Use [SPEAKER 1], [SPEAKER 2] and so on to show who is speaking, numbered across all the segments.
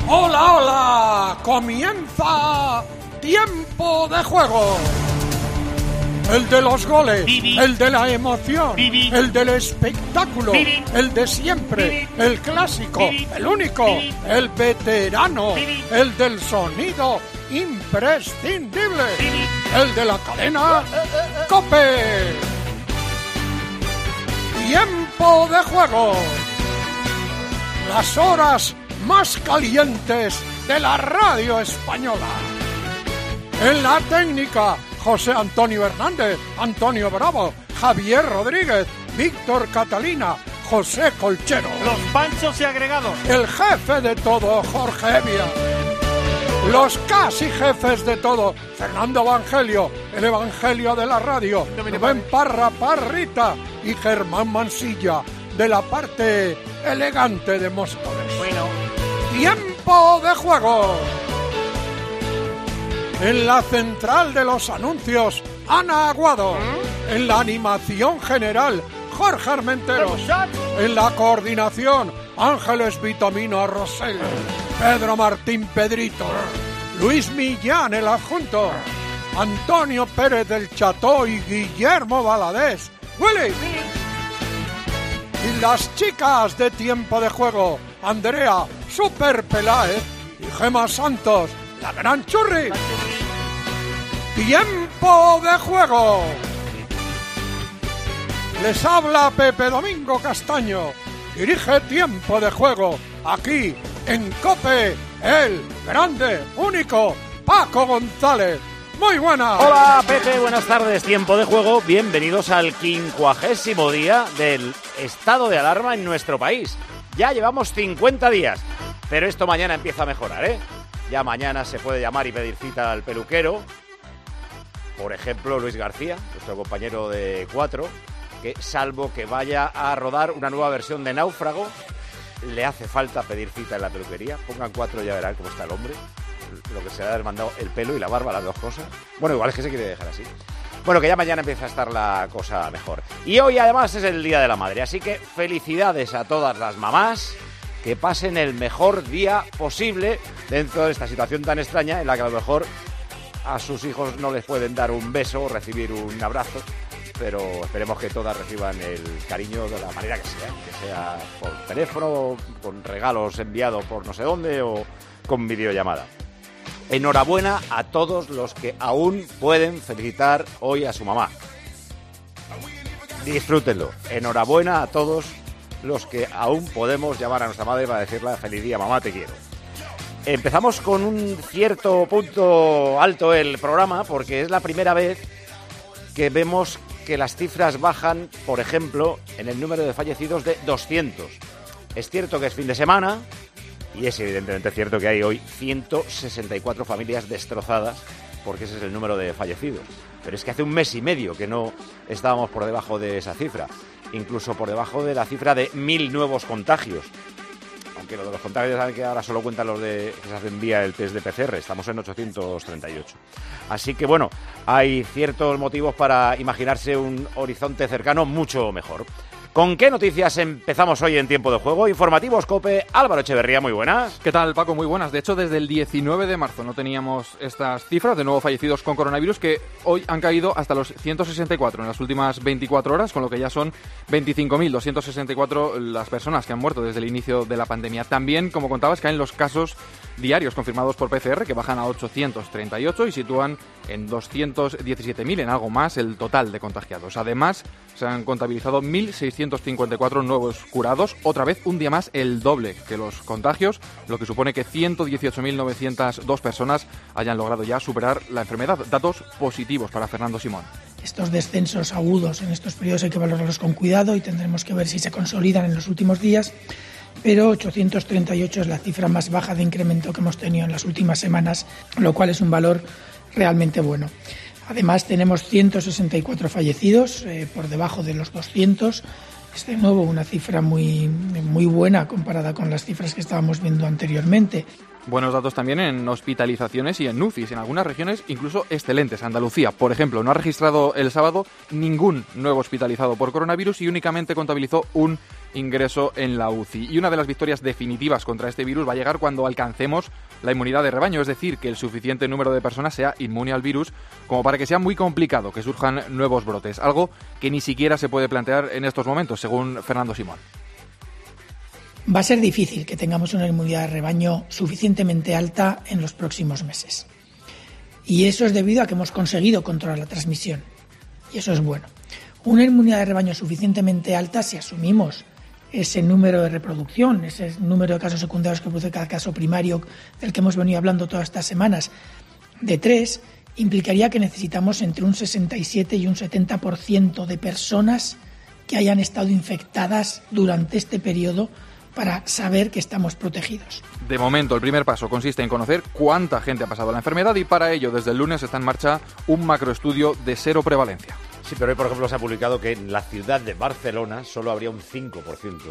[SPEAKER 1] ¡Hola, hola! ¡Comienza Tiempo de Juego! El de los goles, el de la emoción, el del espectáculo, el de siempre, el clásico, el único, el veterano, el del sonido imprescindible, el de la cadena COPE. Tiempo de Juego. Las horas más calientes de la radio española. En la técnica, José Antonio Hernández, Antonio Bravo, Javier Rodríguez, Víctor Catalina, José Colchero.
[SPEAKER 2] Los panchos y agregados.
[SPEAKER 1] El jefe de todo, Jorge Evia. Los casi jefes de todo, Fernando Evangelio, el Evangelio de la radio, Rubén Parra Parrita y Germán Mansilla, de la parte elegante de Móstoles.
[SPEAKER 2] Bueno.
[SPEAKER 1] Tiempo de Juego. En la central de los anuncios, Ana Aguado. En la animación general, Jorge Armenteros. En la coordinación, Ángeles Vitamino Rosell. Pedro Martín Pedrito. Luis Millán, el adjunto. Antonio Pérez del Cható y Guillermo Valadez. ¡Willy! Y las chicas de Tiempo de Juego, Andrea Super Peláez y Gema Santos, la gran Churri. Tiempo de Juego. Les habla Pepe Domingo Castaño. Dirige Tiempo de Juego aquí en COPE, el grande, único Paco González. Muy buenas.
[SPEAKER 2] Hola Pepe, buenas tardes. Tiempo de Juego. Bienvenidos al 50º día del estado de alarma en nuestro país. Ya llevamos 50 días, pero esto mañana empieza a mejorar, ¿eh? Ya mañana se puede llamar y pedir cita al peluquero. Por ejemplo, Luis García, nuestro compañero de 4, que salvo que vaya a rodar una nueva versión de Náufrago, le hace falta pedir cita en la peluquería. Pongan 4 y ya verán cómo está el hombre. Lo que se le ha demandado el pelo y la barba, las dos cosas. Bueno, igual es que se quiere dejar así. Bueno, que ya mañana empieza a estar la cosa mejor. Y hoy además es el Día de la Madre, así que felicidades a todas las mamás, que pasen el mejor día posible dentro de esta situación tan extraña en la que a lo mejor a sus hijos no les pueden dar un beso o recibir un abrazo, pero esperemos que todas reciban el cariño de la manera que sea por teléfono, con regalos enviados por no sé dónde o con videollamada. Enhorabuena a todos los que aún pueden felicitar hoy a su mamá. Disfrútenlo. Enhorabuena a todos los que aún podemos llamar a nuestra madre para decirle feliz día, mamá, te quiero. Empezamos con un cierto punto alto el programa porque es la primera vez que vemos que las cifras bajan, por ejemplo, en el número de fallecidos de 200. Es cierto que es fin de semana y es evidentemente cierto que hay hoy 164 familias destrozadas porque ese es el número de fallecidos. Pero es que hace un mes y medio que no estábamos por debajo de esa cifra, incluso por debajo de la cifra de 1.000 nuevos contagios. Aunque lo de los contagios saben que ahora solo cuentan los de que se hacen vía el test de PCR, estamos en 838. Así que bueno, hay ciertos motivos para imaginarse un horizonte cercano mucho mejor. ¿Con qué noticias empezamos hoy en Tiempo de Juego? Informativos COPE, Álvaro Echeverría, muy buenas.
[SPEAKER 3] ¿Qué tal, Paco? Muy buenas. De hecho, desde el 19 de marzo no teníamos estas cifras de nuevos fallecidos con coronavirus, que hoy han caído hasta los 164 en las últimas 24 horas, con lo que ya son 25.264 las personas que han muerto desde el inicio de la pandemia. También, como contabas, caen los casos diarios confirmados por PCR, que bajan a 838 y sitúan en 217.000, en algo más, el total de contagiados. Además, se han contabilizado 1.654 nuevos curados, otra vez un día más el doble que los contagios, lo que supone que 118.902 personas hayan logrado ya superar la enfermedad. Datos positivos para Fernando Simón.
[SPEAKER 4] Estos descensos agudos en estos periodos hay que valorarlos con cuidado y tendremos que ver si se consolidan en los últimos días, pero 838 es la cifra más baja de incremento que hemos tenido en las últimas semanas, lo cual es un valor realmente bueno. Además tenemos 164 fallecidos, por debajo de los 200. Es de nuevo una cifra muy buena comparada con las cifras que estábamos viendo anteriormente.
[SPEAKER 3] Buenos datos también en hospitalizaciones y en UCIs, en algunas regiones incluso excelentes. Andalucía, por ejemplo, no ha registrado el sábado ningún nuevo hospitalizado por coronavirus y únicamente contabilizó un ingreso en la UCI. Y una de las victorias definitivas contra este virus va a llegar cuando alcancemos la inmunidad de rebaño, es decir, que el suficiente número de personas sea inmune al virus como para que sea muy complicado que surjan nuevos brotes, algo que ni siquiera se puede plantear en estos momentos, según Fernando Simón.
[SPEAKER 4] Va a ser difícil que tengamos una inmunidad de rebaño suficientemente alta en los próximos meses. Y eso es debido a que hemos conseguido controlar la transmisión. Y eso es bueno. Una inmunidad de rebaño suficientemente alta, si asumimos ese número de reproducción, ese número de casos secundarios que produce cada caso primario del que hemos venido hablando todas estas semanas, de 3, implicaría que necesitamos entre un 67 y un 70% de personas que hayan estado infectadas durante este periodo para saber que estamos protegidos.
[SPEAKER 3] De momento, el primer paso consiste en conocer cuánta gente ha pasado la enfermedad y para ello, desde el lunes, está en marcha un macroestudio de cero prevalencia.
[SPEAKER 2] Sí, pero hoy, por ejemplo, se ha publicado que en la ciudad de Barcelona solo habría un 5%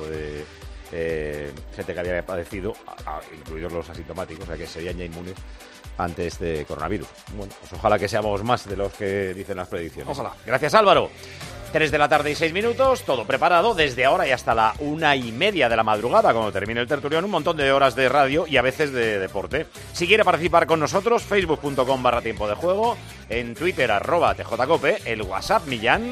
[SPEAKER 2] de gente que había padecido, incluidos los asintomáticos, o sea que serían ya inmunes ante este coronavirus. Bueno, pues ojalá que seamos más de los que dicen las predicciones.
[SPEAKER 3] Ojalá.
[SPEAKER 2] Gracias, Álvaro. 3 de la tarde y 6 minutos, todo preparado desde ahora y hasta la 1:30 de la madrugada, cuando termine el tertulión, un montón de horas de radio y a veces de deporte. Si quiere participar con nosotros, facebook.com/tiempo de juego, en Twitter @tjcope, el WhatsApp Millán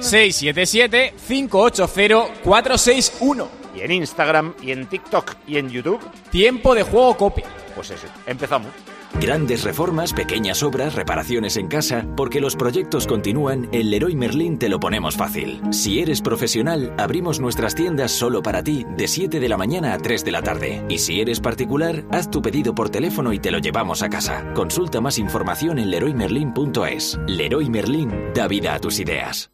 [SPEAKER 5] 677-580-461
[SPEAKER 2] y en Instagram y en TikTok y en YouTube,
[SPEAKER 5] Tiempo de Juego Cope.
[SPEAKER 2] pues ese, empezamos.
[SPEAKER 6] Grandes reformas, pequeñas obras, reparaciones en casa, porque los proyectos continúan, en Leroy Merlin te lo ponemos fácil. Si eres profesional, abrimos nuestras tiendas solo para ti de 7 de la mañana a 3 de la tarde. Y si eres particular, haz tu pedido por teléfono y te lo llevamos a casa. Consulta más información en leroymerlin.es. Leroy Merlin da vida a tus ideas.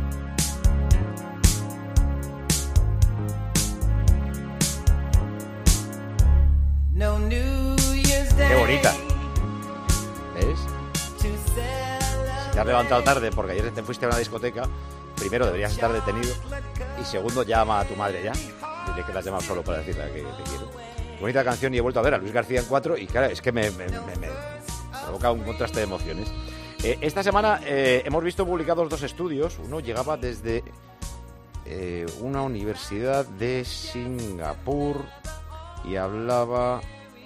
[SPEAKER 2] Qué bonita. ¿Ves? Si te has levantado tarde porque ayer te fuiste a una discoteca, primero deberías estar detenido y segundo llama a tu madre ya. Dile que la has llamado solo para decirle que te quiero. Bonita canción y he vuelto a ver a Luis García en 4 y claro, es que me provoca un contraste de emociones. Esta semana hemos visto publicados 2 estudios. Uno llegaba desde una universidad de Singapur y hablaba...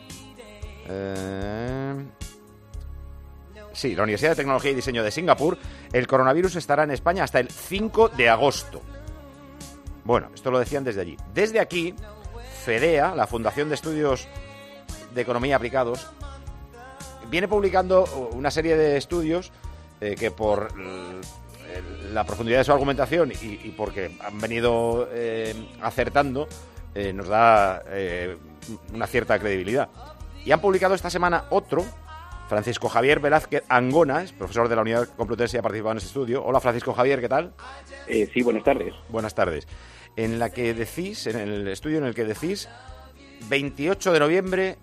[SPEAKER 2] sí, la Universidad de Tecnología y Diseño de Singapur. El coronavirus estará en España hasta el 5 de agosto. Bueno, esto lo decían desde allí. Desde aquí, FEDEA, la Fundación de Estudios de Economía Aplicados, viene publicando una serie de estudios que por la profundidad de su argumentación y porque han venido acertando, nos da una cierta credibilidad. Y han publicado esta semana otro. Francisco Javier Velázquez Angona, es profesor de la Unidad Complutense y ha participado en este estudio. Hola, Francisco Javier, ¿qué tal?
[SPEAKER 7] Sí, buenas tardes.
[SPEAKER 2] Buenas tardes. En la que decís, en el estudio en el que decís, 28 de noviembre,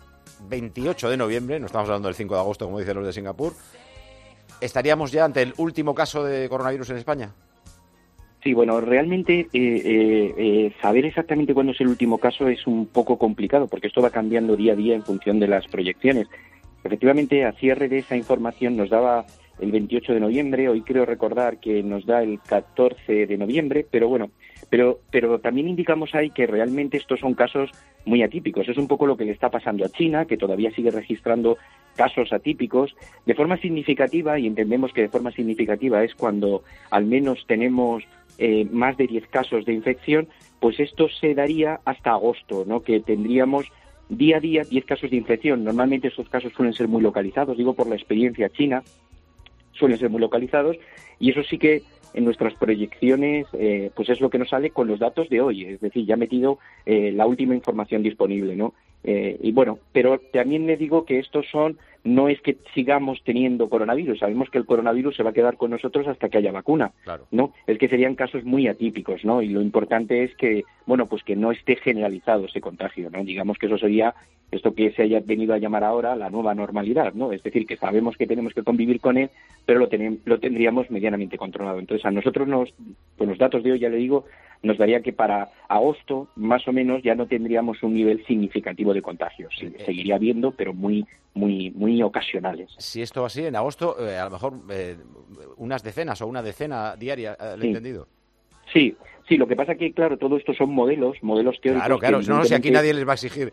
[SPEAKER 2] no estamos hablando del 5 de agosto, como dicen los de Singapur, ¿estaríamos ya ante el último caso de coronavirus en España?
[SPEAKER 7] Sí, bueno, realmente saber exactamente cuándo es el último caso es un poco complicado, porque esto va cambiando día a día en función de las proyecciones. Efectivamente, a cierre de esa información nos daba el 28 de noviembre, hoy creo recordar que nos da el 14 de noviembre, pero bueno, pero también indicamos ahí que realmente estos son casos muy atípicos. Es un poco lo que le está pasando a China, que todavía sigue registrando casos atípicos de forma significativa, y entendemos que de forma significativa es cuando al menos tenemos más de 10 casos de infección, pues esto se daría hasta agosto, ¿no? Que tendríamos día a día 10 casos de infección. Normalmente estos casos suelen ser muy localizados, digo por la experiencia china, suelen ser muy localizados, y eso sí que en nuestras proyecciones pues es lo que nos sale con los datos de hoy, es decir, ya he metido la última información disponible, ¿no? Y bueno, pero también le digo que estos no es que sigamos teniendo coronavirus, sabemos que el coronavirus se va a quedar con nosotros hasta que haya vacuna,
[SPEAKER 2] claro,
[SPEAKER 7] ¿no? Es que serían casos muy atípicos, ¿no? Y lo importante es que, bueno, pues que no esté generalizado ese contagio, ¿no? Digamos que eso sería esto que se haya venido a llamar ahora la nueva normalidad, ¿no? Es decir, que sabemos que tenemos que convivir con él, pero lo tendríamos medianamente controlado. Entonces, a nosotros con los datos de hoy, ya le digo, nos daría que para agosto, más o menos, ya no tendríamos un nivel significativo de contagios. Seguiría habiendo, pero muy ocasionales.
[SPEAKER 2] Si esto va así, en agosto, a lo mejor unas decenas o una decena diaria, ¿lo he entendido?
[SPEAKER 7] Sí, lo que pasa que, claro, todo esto son modelos teóricos.
[SPEAKER 2] Claro, no, si aquí nadie les va a exigir.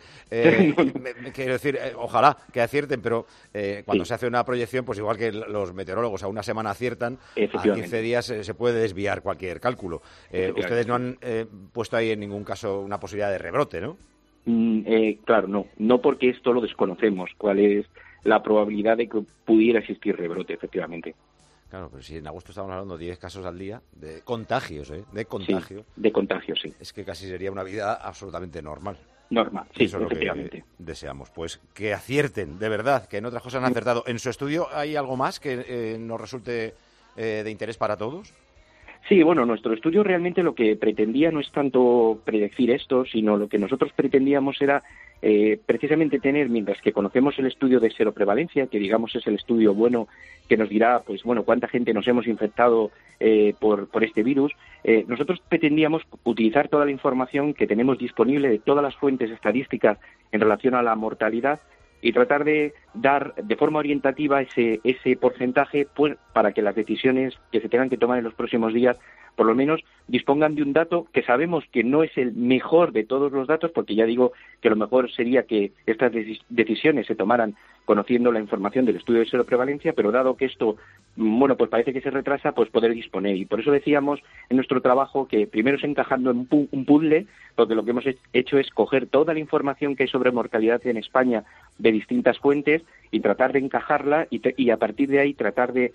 [SPEAKER 2] Quiero decir, ojalá que acierten, pero cuando se hace una proyección, pues igual que los meteorólogos a una semana aciertan, a 15 días se puede desviar cualquier cálculo. Ustedes no han puesto ahí en ningún caso una posibilidad de rebrote, ¿no?
[SPEAKER 7] Claro, no porque esto lo desconocemos, cuál es la probabilidad de que pudiera existir rebrote, efectivamente.
[SPEAKER 2] Claro, pero si en agosto estamos hablando de 10 casos al día, de contagios, de contagio.
[SPEAKER 7] Sí, de contagios, sí.
[SPEAKER 2] Es que casi sería una vida absolutamente normal.
[SPEAKER 7] Normal, sí,
[SPEAKER 2] eso es
[SPEAKER 7] efectivamente.
[SPEAKER 2] Lo que deseamos. Pues que acierten, de verdad, que en otras cosas han acertado. ¿En su estudio hay algo más que nos resulte de interés para todos?
[SPEAKER 7] Sí, bueno, nuestro estudio realmente lo que pretendía no es tanto predecir esto, sino lo que nosotros pretendíamos era precisamente tener, mientras que conocemos el estudio de seroprevalencia, que digamos es el estudio bueno que nos dirá, pues bueno, cuánta gente nos hemos infectado por este virus, nosotros pretendíamos utilizar toda la información que tenemos disponible de todas las fuentes estadísticas en relación a la mortalidad y tratar de dar de forma orientativa ese porcentaje, pues, para que las decisiones que se tengan que tomar en los próximos días por lo menos dispongan de un dato que sabemos que no es el mejor de todos los datos, porque ya digo que lo mejor sería que estas decisiones se tomaran conociendo la información del estudio de seroprevalencia, pero dado que esto, bueno, pues parece que se retrasa, pues poder disponer. Y por eso decíamos en nuestro trabajo que primero es encajando en un puzzle, porque lo que hemos hecho es coger toda la información que hay sobre mortalidad en España de distintas fuentes y tratar de encajarla y a partir de ahí tratar de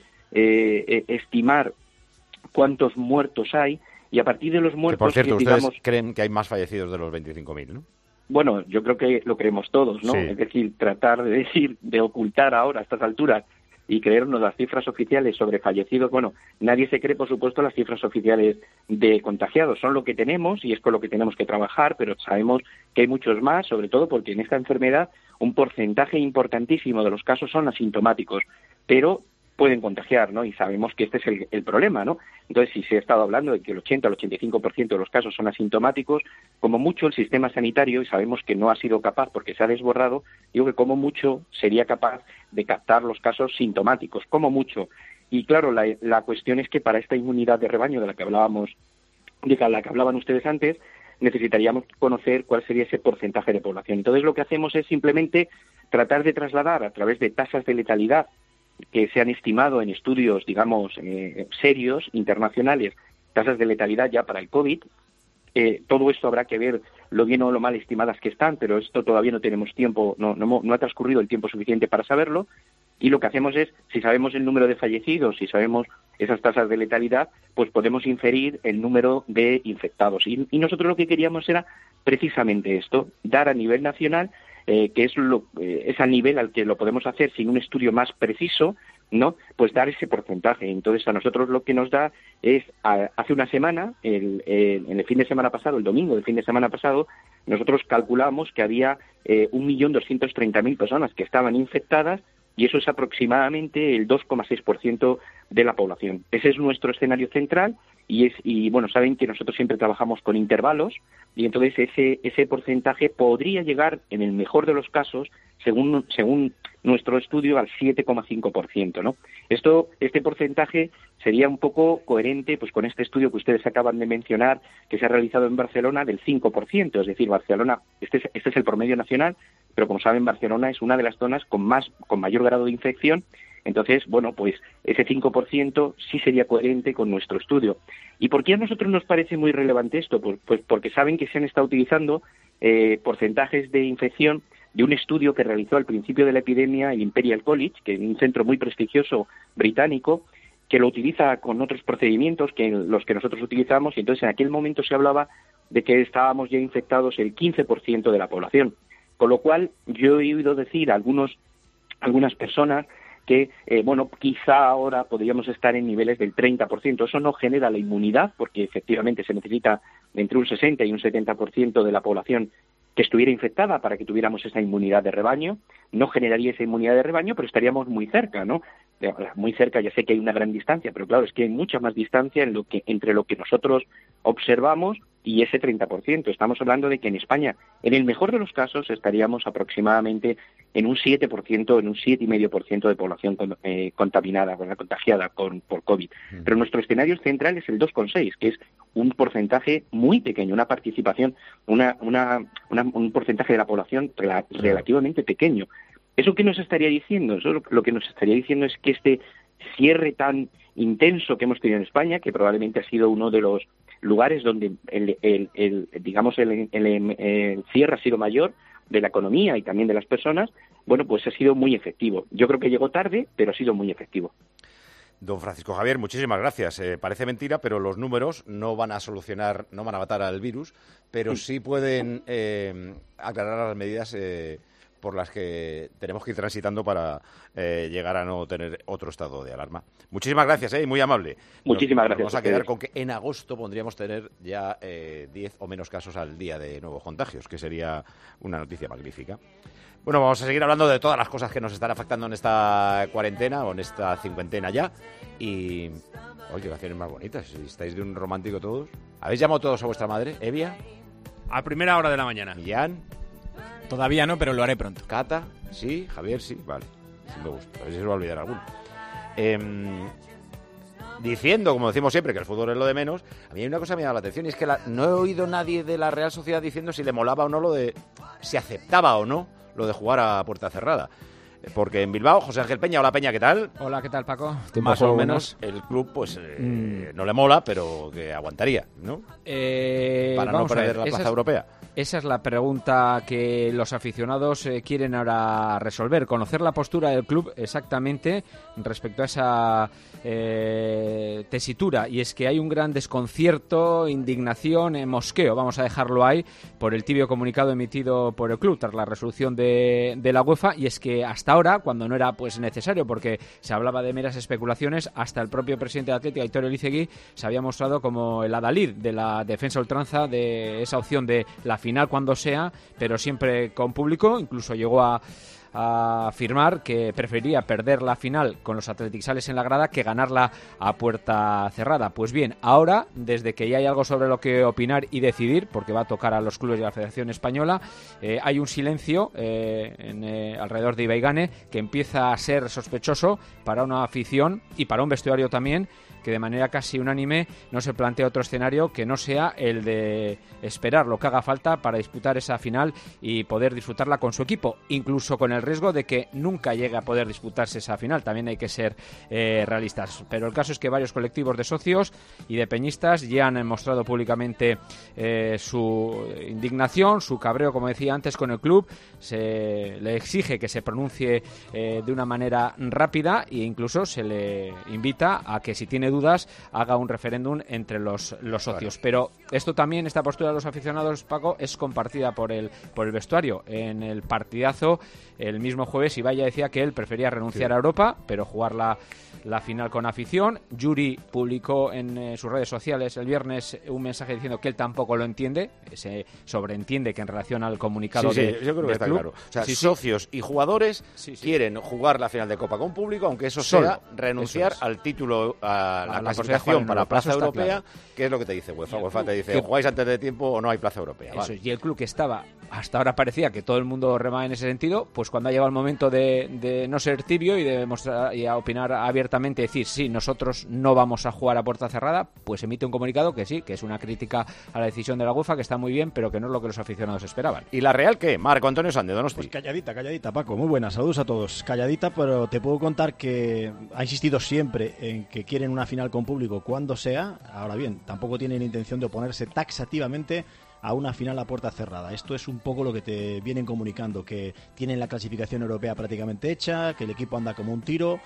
[SPEAKER 7] estimar cuántos muertos hay y a partir de los muertos...
[SPEAKER 2] Que por cierto, ustedes creen que hay más fallecidos de los 25.000, ¿no?
[SPEAKER 7] Bueno, yo creo que lo creemos todos, ¿no? Sí. Es decir, tratar de ocultar ahora a estas alturas y creernos las cifras oficiales sobre fallecidos. Bueno, nadie se cree, por supuesto, las cifras oficiales de contagiados. Son lo que tenemos y es con lo que tenemos que trabajar, pero sabemos que hay muchos más, sobre todo porque en esta enfermedad un porcentaje importantísimo de los casos son asintomáticos, pero pueden contagiar, ¿no? Y sabemos que este es el problema, ¿no? Entonces, si se ha estado hablando de que el 80 al 85% de los casos son asintomáticos, como mucho el sistema sanitario, y sabemos que no ha sido capaz porque se ha desbordado, digo que como mucho sería capaz de captar los casos sintomáticos, como mucho. Y claro, la cuestión es que para esta inmunidad de rebaño de la que hablaban ustedes antes, necesitaríamos conocer cuál sería ese porcentaje de población. Entonces, lo que hacemos es simplemente tratar de trasladar a través de tasas de letalidad que se han estimado en estudios, digamos, serios, internacionales, tasas de letalidad ya para el COVID. Todo esto habrá que ver lo bien o lo mal estimadas que están, pero esto todavía no tenemos tiempo, no ha transcurrido el tiempo suficiente para saberlo. Y lo que hacemos es, si sabemos el número de fallecidos, si sabemos esas tasas de letalidad, pues podemos inferir el número de infectados. Y nosotros lo que queríamos era precisamente esto, dar a nivel nacional, que es al nivel al que lo podemos hacer sin un estudio más preciso, ¿no? Pues dar ese porcentaje. Entonces, a nosotros lo que nos da es, hace una semana, en el fin de semana pasado, el domingo del fin de semana pasado, nosotros calculamos que había 1.230.000 personas que estaban infectadas, y eso es aproximadamente el 2,6% de la población. Ese es nuestro escenario central y bueno, saben que nosotros siempre trabajamos con intervalos y entonces ese porcentaje podría llegar, en el mejor de los casos, según nuestro estudio, al 7,5%, ¿no? Este porcentaje sería un poco coherente pues con este estudio que ustedes acaban de mencionar, que se ha realizado en Barcelona, del 5%, es decir, Barcelona, este es el promedio nacional, pero como saben, Barcelona es una de las zonas con mayor grado de infección. Entonces, bueno, pues ese 5% sí sería coherente con nuestro estudio. ¿Y por qué a nosotros nos parece muy relevante esto? Pues porque saben que se han estado utilizando porcentajes de infección de un estudio que realizó al principio de la epidemia el Imperial College, que es un centro muy prestigioso británico, que lo utiliza con otros procedimientos que los que nosotros utilizamos, y entonces en aquel momento se hablaba de que estábamos ya infectados el 15% de la población. Con lo cual, yo he oído decir a algunas personas que, bueno, quizá ahora podríamos estar en niveles del 30%. Eso no genera la inmunidad, porque efectivamente se necesita entre un 60 y un 70% de la población que estuviera infectada para que tuviéramos esa inmunidad de rebaño. No generaría esa inmunidad de rebaño, pero estaríamos muy cerca, ¿no? Muy cerca, ya sé que hay una gran distancia, pero claro, es que hay mucha más distancia entre lo que nosotros observamos y ese 30%. Estamos hablando de que en España, en el mejor de los casos, estaríamos aproximadamente en un 7%, en un 7,5% de población contaminada, contagiada por COVID. Pero nuestro escenario central es el 2,6%, que es un porcentaje muy pequeño, una participación, un porcentaje de la población relativamente pequeño. ¿Eso qué nos estaría diciendo? Eso lo que nos estaría diciendo es que este cierre tan intenso que hemos tenido en España, que probablemente ha sido uno de los lugares donde el cierre ha sido mayor de la economía y también de las personas, bueno, pues ha sido muy efectivo. Yo creo que llegó tarde, pero ha sido muy efectivo.
[SPEAKER 2] Don Francisco Javier, muchísimas gracias. Parece mentira, pero los números no van a solucionar, no van a matar al virus, pero sí pueden aclarar las medidas por las que tenemos que ir transitando para llegar a no tener otro estado de alarma. Muchísimas gracias, muy amable.
[SPEAKER 7] Muchísimas gracias.
[SPEAKER 2] Vamos a quedar con que en agosto podríamos tener ya 10 o menos casos al día de nuevos contagios, que sería una noticia magnífica. Bueno, vamos a seguir hablando de todas las cosas que nos están afectando en esta cuarentena o en esta cincuentena ya. Y, oye, canciones más bonitas. Si estáis de un romántico todos. ¿Habéis llamado todos a vuestra madre, Evia?
[SPEAKER 5] A primera hora de la mañana.
[SPEAKER 2] ¿Jan?
[SPEAKER 5] Todavía no, pero lo haré pronto.
[SPEAKER 2] ¿Cata? ¿Sí? ¿Javier? Sí. Vale. Sí me gusta. A ver si se va a olvidar alguno. Diciendo, como decimos siempre, que el fútbol es lo de menos, a mí hay una cosa que me llama la atención y es que no he oído nadie de la Real Sociedad diciendo si le molaba o no lo de... si aceptaba o no lo de jugar a puerta cerrada. Porque en Bilbao, José Ángel Peña, hola Peña, ¿qué tal?
[SPEAKER 8] Hola, ¿qué tal, Paco?
[SPEAKER 2] Más o menos el club pues no le mola, pero que aguantaría, ¿no? Para no perder la plaza europea.
[SPEAKER 8] Esa es la pregunta que los aficionados quieren ahora resolver, conocer la postura del club exactamente respecto a esa tesitura, y es que hay un gran desconcierto, indignación, mosqueo, vamos a dejarlo ahí, por el tibio comunicado emitido por el club tras la resolución de la UEFA, y es que hasta ahora, cuando no era pues necesario, porque se hablaba de meras especulaciones, hasta el propio presidente de Atlético, Aitor Elizegui, se había mostrado como el adalid de la defensa a ultranza de esa opción de la final cuando sea, pero siempre con público. Incluso llegó a afirmar que preferiría perder la final con los atleticales en la grada que ganarla a puerta cerrada. Pues bien, ahora, desde que ya hay algo sobre lo que opinar y decidir, porque va a tocar a los clubes de la Federación Española, hay un silencio alrededor de Ibaigane que empieza a ser sospechoso para una afición y para un vestuario también, que de manera casi unánime no se plantea otro escenario que no sea el de esperar lo que haga falta para disputar esa final y poder disfrutarla con su equipo, incluso con el riesgo de que nunca llegue a poder disputarse esa final. También hay que ser realistas, pero el caso es que varios colectivos de socios y de peñistas ya han mostrado públicamente su indignación, su cabreo, como decía antes, con el club. Se le exige que se pronuncie de una manera rápida e incluso se le invita a que, si tiene dudas, haga un referéndum entre los socios. Pero esto también, esta postura de los aficionados, Paco, es compartida por el vestuario. En el partidazo, el mismo jueves, Ibaya decía que él prefería renunciar a Europa, pero jugar la final con afición. Yuri publicó en sus redes sociales el viernes un mensaje diciendo que él tampoco lo entiende, se sobreentiende que en relación al comunicado
[SPEAKER 2] yo creo que está
[SPEAKER 8] club,
[SPEAKER 2] claro. O sea, socios y jugadores quieren jugar la final de Copa con público, aunque eso sea renunciar al título, a la clasificación para plaza europea, que es lo que te dice UEFA. UEFA te dice, jugáis antes de tiempo o no hay plaza europea.
[SPEAKER 8] Eso, y el club, que estaba, hasta ahora parecía que todo el mundo remaba en ese sentido, pues cuando ha llegado el momento de no ser tibio y de mostrar y a opinar abiertamente, decir sí, nosotros no vamos a jugar a puerta cerrada, pues emite un comunicado que sí, que es una crítica a la decisión de la UEFA, que está muy bien, pero que no es lo que los aficionados esperaban.
[SPEAKER 2] ¿Y la Real qué? Marco Antonio Sández, Donosti.
[SPEAKER 9] Pues calladita, Paco, muy buenas, saludos a todos. Calladita, pero te puedo contar que ha insistido siempre en que quieren una final con público cuando sea. Ahora bien, tampoco tienen intención de oponerse taxativamente a una final a puerta cerrada. Esto es un poco lo que te vienen comunicando, que tienen la clasificación europea prácticamente hecha, que el equipo anda como un tiro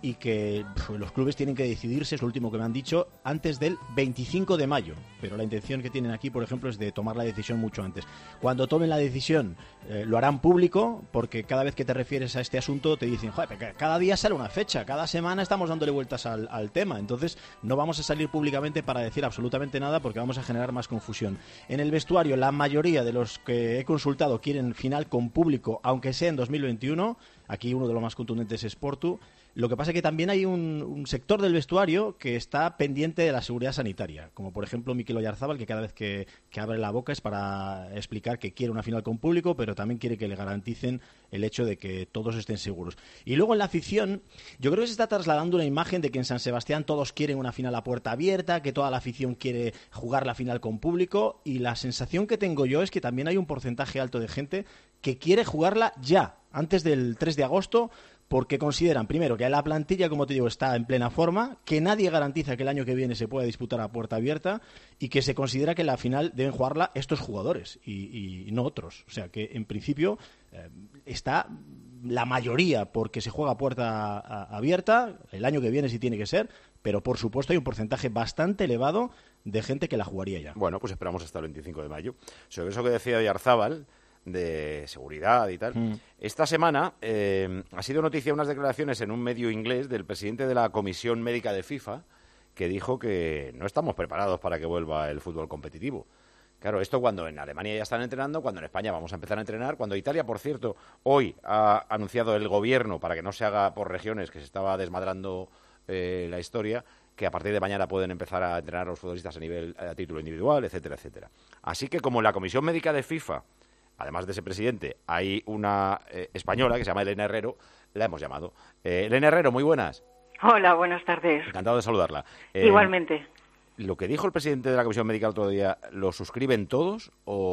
[SPEAKER 9] y que los clubes tienen que decidirse, es lo último que me han dicho, antes del 25 de mayo. Pero la intención que tienen aquí, por ejemplo, es de tomar la decisión mucho antes. Cuando tomen la decisión lo harán público, porque cada vez que te refieres a este asunto te dicen, joder, cada día sale una fecha, cada semana estamos dándole vueltas al tema. Entonces no vamos a salir públicamente para decir absolutamente nada porque vamos a generar más confusión. En el vestuario, la mayoría de los que he consultado quieren final con público, aunque sea en 2021. Aquí uno de los más contundentes es Portu. Lo que pasa es que también hay un sector del vestuario que está pendiente de la seguridad sanitaria, como por ejemplo Mikel Oyarzábal, que cada vez que abre la boca es para explicar que quiere una final con público, pero también quiere que le garanticen el hecho de que todos estén seguros. Y luego en la afición, yo creo que se está trasladando una imagen de que en San Sebastián todos quieren una final a puerta abierta, que toda la afición quiere jugar la final con público, y la sensación que tengo yo es que también hay un porcentaje alto de gente que quiere jugarla ya, antes del 3 de agosto, porque consideran, primero, que la plantilla, como te digo, está en plena forma, que nadie garantiza que el año que viene se pueda disputar a puerta abierta y que se considera que la final deben jugarla estos jugadores y no otros. O sea, que en principio está la mayoría porque se juega a puerta abierta, el año que viene sí tiene que ser, pero por supuesto hay un porcentaje bastante elevado de gente que la jugaría ya.
[SPEAKER 2] Bueno, pues esperamos hasta el 25 de mayo. Sobre eso que decía Oyarzábal, de seguridad y tal. Esta semana ha sido noticia unas declaraciones en un medio inglés del presidente de la Comisión Médica de FIFA que dijo que no estamos preparados para que vuelva el fútbol competitivo. Claro, esto cuando en Alemania ya están entrenando, cuando en España vamos a empezar a entrenar, cuando Italia, por cierto, hoy ha anunciado el gobierno, para que no se haga por regiones, que se estaba desmadrando la historia, que a partir de mañana pueden empezar a entrenar a los futbolistas a título individual, etcétera, etcétera. Así que como la Comisión Médica de FIFA, además de ese presidente, hay una española que se llama Elena Herrero, la hemos llamado. Elena Herrero, muy buenas.
[SPEAKER 10] Hola, buenas tardes.
[SPEAKER 2] Encantado de saludarla.
[SPEAKER 10] Igualmente.
[SPEAKER 2] ¿Lo que dijo el presidente de la Comisión Médica el otro día, lo suscriben todos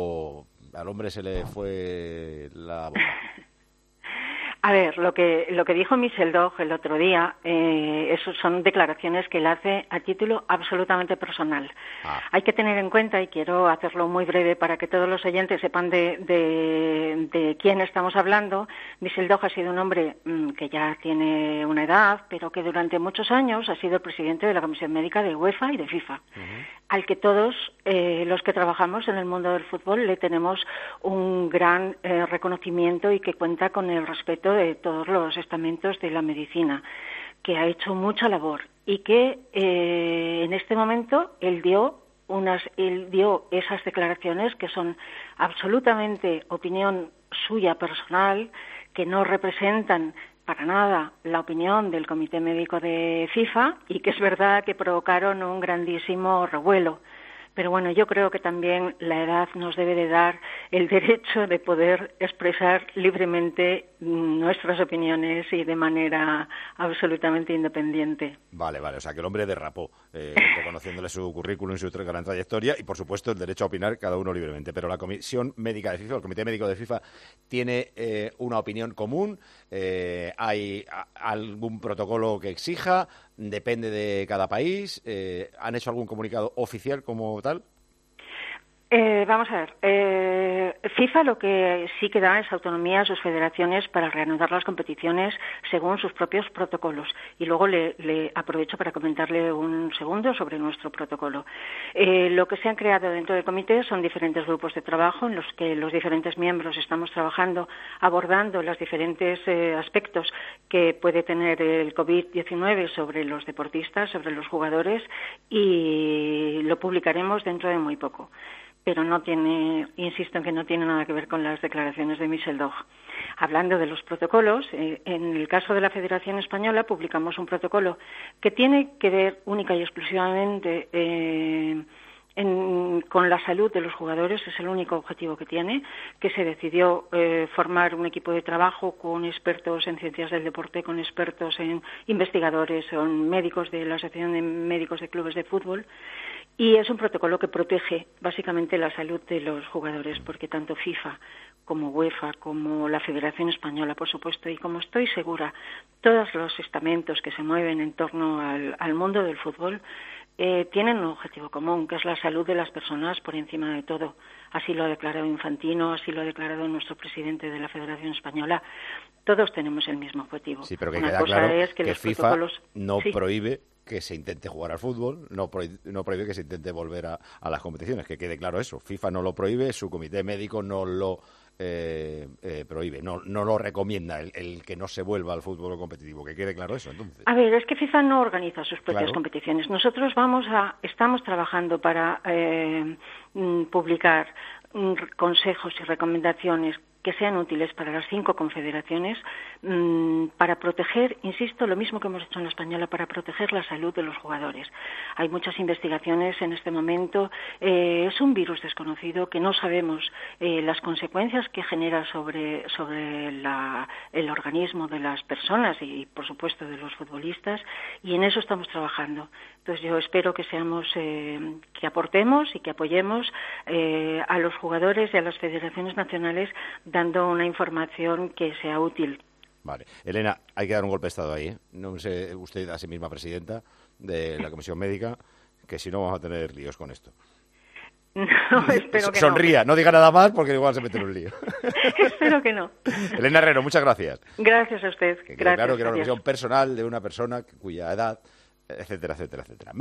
[SPEAKER 2] o al hombre se le fue la boca?
[SPEAKER 10] A ver, lo que dijo Michel Dog el otro día, eso son declaraciones que él hace a título absolutamente personal. Hay que tener en cuenta, y quiero hacerlo muy breve para que todos los oyentes sepan de quién estamos hablando. Michel Dog ha sido un hombre que ya tiene una edad, pero que durante muchos años ha sido el presidente de la Comisión Médica de UEFA y de FIFA, al que todos los que trabajamos en el mundo del fútbol le tenemos un gran reconocimiento y que cuenta con el respeto de todos los estamentos de la medicina, que ha hecho mucha labor y que en este momento él dio esas declaraciones que son absolutamente opinión suya personal, que no representan para nada la opinión del Comité Médico de FIFA y que es verdad que provocaron un grandísimo revuelo. Pero bueno, yo creo que también la edad nos debe de dar el derecho de poder expresar libremente nuestras opiniones y de manera absolutamente independiente.
[SPEAKER 2] Vale, o sea que el hombre derrapó, reconociéndole su currículum y su gran trayectoria y por supuesto el derecho a opinar cada uno libremente. Pero la Comisión Médica de FIFA, el Comité Médico de FIFA, tiene una opinión común, hay algún protocolo que exija, depende de cada país, ¿han hecho algún comunicado oficial como tal?
[SPEAKER 10] Vamos a ver, FIFA lo que sí que da es autonomía a sus federaciones para reanudar las competiciones según sus propios protocolos. Y luego le aprovecho para comentarle un segundo sobre nuestro protocolo. Lo que se han creado dentro del comité son diferentes grupos de trabajo en los que los diferentes miembros estamos trabajando, abordando los diferentes aspectos que puede tener el COVID-19 sobre los deportistas, sobre los jugadores, y lo publicaremos dentro de muy poco. Pero insisto en que no tiene nada que ver con las declaraciones de Michel Dog. Hablando de los protocolos, en el caso de la Federación Española publicamos un protocolo que tiene que ver única y exclusivamente con la salud de los jugadores, es el único objetivo que tiene, que se decidió formar un equipo de trabajo con expertos en ciencias del deporte, con expertos en investigadores, con médicos de la Asociación de Médicos de Clubes de Fútbol. Y es un protocolo que protege básicamente la salud de los jugadores, porque tanto FIFA como UEFA, como la Federación Española, por supuesto, y como estoy segura, todos los estamentos que se mueven en torno al mundo del fútbol tienen un objetivo común, que es la salud de las personas por encima de todo. Así lo ha declarado Infantino, así lo ha declarado nuestro presidente de la Federación Española. Todos tenemos el mismo objetivo.
[SPEAKER 2] Sí, pero que
[SPEAKER 10] Una
[SPEAKER 2] queda
[SPEAKER 10] cosa
[SPEAKER 2] claro
[SPEAKER 10] es
[SPEAKER 2] que
[SPEAKER 10] los
[SPEAKER 2] FIFA
[SPEAKER 10] protocolos...
[SPEAKER 2] no
[SPEAKER 10] Sí.
[SPEAKER 2] prohíbe que se intente jugar al fútbol, no prohíbe que se intente volver a las competiciones, que quede claro eso. FIFA no lo prohíbe, su comité médico no lo prohíbe, no lo recomienda el que no se vuelva al fútbol competitivo, que quede claro eso, entonces.
[SPEAKER 10] A ver, es que FIFA no organiza sus propias
[SPEAKER 2] Claro.
[SPEAKER 10] competiciones. Nosotros estamos trabajando para publicar consejos y recomendaciones que sean útiles para las 5 confederaciones, para proteger, insisto, lo mismo que hemos hecho en la española, para proteger la salud de los jugadores. Hay muchas investigaciones en este momento. Es un virus desconocido que no sabemos las consecuencias que genera sobre el organismo de las personas y, por supuesto, de los futbolistas, y en eso estamos trabajando. Entonces yo espero que que aportemos y que apoyemos a los jugadores y a las federaciones nacionales dando una información que sea útil.
[SPEAKER 2] Vale. Elena, hay que dar un golpe de estado ahí, ¿eh? No sé, usted, a sí misma presidenta de la Comisión Médica, que si no vamos a tener líos con esto.
[SPEAKER 10] No, espero que
[SPEAKER 2] Sonría, no diga nada más porque igual se mete en un lío.
[SPEAKER 10] Espero que no.
[SPEAKER 2] Elena Herrero, muchas gracias.
[SPEAKER 10] Gracias a usted.
[SPEAKER 2] Que quede
[SPEAKER 10] Gracias,
[SPEAKER 2] claro que era una
[SPEAKER 10] adiós.
[SPEAKER 2] opinión personal de una persona cuya edad, etcétera, etcétera, etcétera.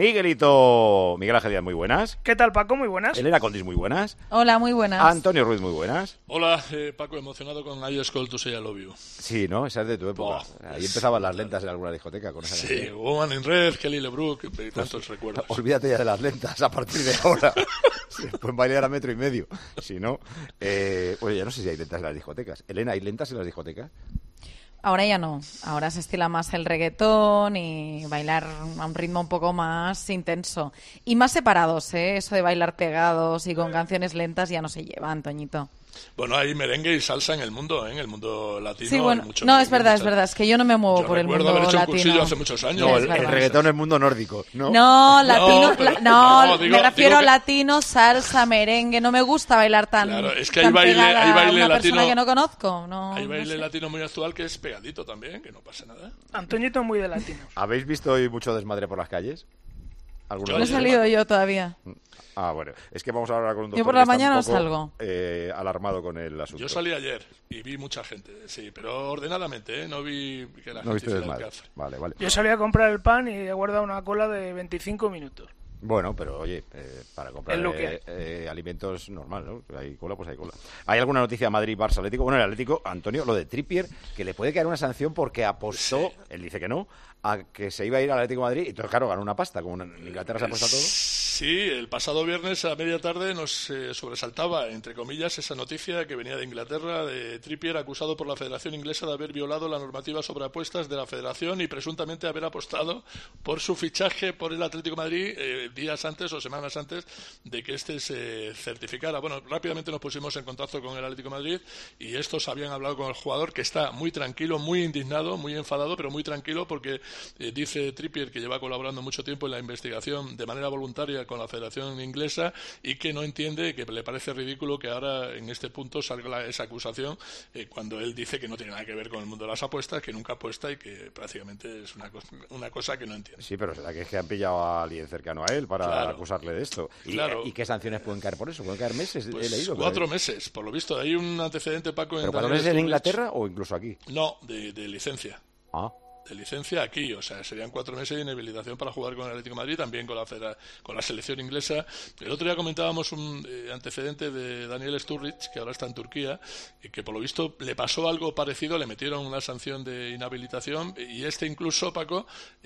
[SPEAKER 2] Miguel Ángel Díaz, muy buenas.
[SPEAKER 11] ¿Qué tal, Paco? Muy buenas.
[SPEAKER 2] Elena Condis, muy buenas.
[SPEAKER 12] Hola, muy buenas.
[SPEAKER 2] Antonio Ruiz, muy buenas.
[SPEAKER 13] Hola, Paco, emocionado con I Just Call to Say I Love You.
[SPEAKER 2] Sí, ¿no? Esa es de tu época. Ahí empezaban las lentas en alguna discoteca con esa
[SPEAKER 13] Sí,
[SPEAKER 2] canción.
[SPEAKER 13] Woman in Red, Kelly LeBrook, tantos recuerdos.
[SPEAKER 2] Olvídate ya de las lentas a partir de ahora. Pueden bailar a metro y medio. Si no, oye, ya no sé si hay lentas en las discotecas. Elena, ¿hay lentas en las discotecas?
[SPEAKER 12] Ahora ya no. Ahora se estila más el reggaetón y bailar a un ritmo un poco más intenso. Y más separados, ¿eh? Eso de bailar pegados y con canciones lentas ya no se lleva, Antoñito.
[SPEAKER 13] Bueno, hay merengue y salsa en el mundo latino.
[SPEAKER 12] Sí, bueno,
[SPEAKER 13] hay mucho
[SPEAKER 12] no,
[SPEAKER 13] merengue,
[SPEAKER 12] es verdad,
[SPEAKER 13] mucha-
[SPEAKER 12] es verdad. Es que yo no me muevo por el mundo
[SPEAKER 13] recuerdo haber hecho un
[SPEAKER 12] latino.
[SPEAKER 13] cursillo hace muchos años.
[SPEAKER 2] No,
[SPEAKER 12] Es
[SPEAKER 2] el
[SPEAKER 12] verdad.
[SPEAKER 2] reggaetón es mundo nórdico, ¿no?
[SPEAKER 12] No, latino,
[SPEAKER 13] No, digo-
[SPEAKER 12] me refiero
[SPEAKER 13] digo
[SPEAKER 12] a
[SPEAKER 13] que-
[SPEAKER 12] latino, salsa, merengue. No me gusta bailar tan,
[SPEAKER 13] Claro, es que
[SPEAKER 12] tan
[SPEAKER 13] hay baile-
[SPEAKER 12] pegada
[SPEAKER 13] hay baile
[SPEAKER 12] a una
[SPEAKER 13] latino-
[SPEAKER 12] persona que no conozco. No,
[SPEAKER 13] Hay
[SPEAKER 12] no
[SPEAKER 13] baile
[SPEAKER 12] sé.
[SPEAKER 13] latino muy actual que es pegadito también, que no pasa nada.
[SPEAKER 11] Antoñito muy de latino.
[SPEAKER 2] ¿Habéis visto hoy mucho desmadre por las calles? ¿Alguno
[SPEAKER 12] No
[SPEAKER 2] de
[SPEAKER 12] he
[SPEAKER 2] vosotros?
[SPEAKER 12] salido yo todavía.
[SPEAKER 2] Ah, bueno. Es que vamos a hablar con un
[SPEAKER 12] Yo
[SPEAKER 2] doctor
[SPEAKER 12] por la
[SPEAKER 2] que está
[SPEAKER 12] mañana
[SPEAKER 2] un
[SPEAKER 12] no
[SPEAKER 2] poco,
[SPEAKER 12] salgo.
[SPEAKER 2] alarmado con el asunto.
[SPEAKER 13] Yo salí ayer y vi mucha gente, sí, pero ordenadamente, ¿eh? No vi que la
[SPEAKER 2] No
[SPEAKER 13] gente
[SPEAKER 2] viste
[SPEAKER 13] hiciera el
[SPEAKER 2] desmadre.
[SPEAKER 13] cafre.
[SPEAKER 2] Vale, vale.
[SPEAKER 11] Yo salí a comprar el pan y he guardado una cola de 25 minutos.
[SPEAKER 2] Bueno, pero oye, para comprar
[SPEAKER 11] Es lo que
[SPEAKER 2] alimentos normal, ¿no? Hay cola, pues hay cola. ¿Hay alguna noticia de Madrid-Barça Atlético? Bueno, el Atlético, Antonio, lo de Trippier, que le puede caer una sanción porque apostó, él dice que no, a que se iba a ir al Atlético de Madrid y entonces, claro, ganó una pasta. Como en Inglaterra se apuesta todo.
[SPEAKER 13] Sí, el pasado viernes a media tarde nos sobresaltaba, entre comillas, esa noticia que venía de Inglaterra de Trippier acusado por la Federación Inglesa de haber violado la normativa sobre apuestas de la Federación y presuntamente haber apostado por su fichaje por el Atlético de Madrid días antes o semanas antes de que este se certificara. Bueno, rápidamente nos pusimos en contacto con el Atlético de Madrid y estos habían hablado con el jugador, que está muy tranquilo, muy indignado, muy enfadado, pero muy tranquilo porque dice Trippier que lleva colaborando mucho tiempo en la investigación de manera voluntaria con la Federación Inglesa y que no entiende, que le parece ridículo que ahora en este punto salga esa acusación cuando él dice que no tiene nada que ver con el mundo de las apuestas, que nunca apuesta y que prácticamente es una cosa que no entiende.
[SPEAKER 2] Sí, pero será que es que han pillado a alguien cercano a él para
[SPEAKER 13] Claro.
[SPEAKER 2] acusarle de esto.
[SPEAKER 13] Claro.
[SPEAKER 2] ¿Y qué sanciones pueden caer por eso? ¿Pueden caer meses?
[SPEAKER 13] Pues
[SPEAKER 2] He leído.
[SPEAKER 13] 4 meses, por lo visto. Hay un antecedente, Paco, en
[SPEAKER 2] ¿Pero 4 meses en Inglaterra o incluso aquí?
[SPEAKER 13] No, de licencia.
[SPEAKER 2] Ah.
[SPEAKER 13] De licencia aquí, o sea, serían 4 meses de inhabilitación para jugar con el Atlético de Madrid, también con la selección inglesa. El otro día comentábamos un antecedente de Daniel Sturridge, que ahora está en Turquía, y que por lo visto le pasó algo parecido, le metieron una sanción de inhabilitación, y incluso, Paco,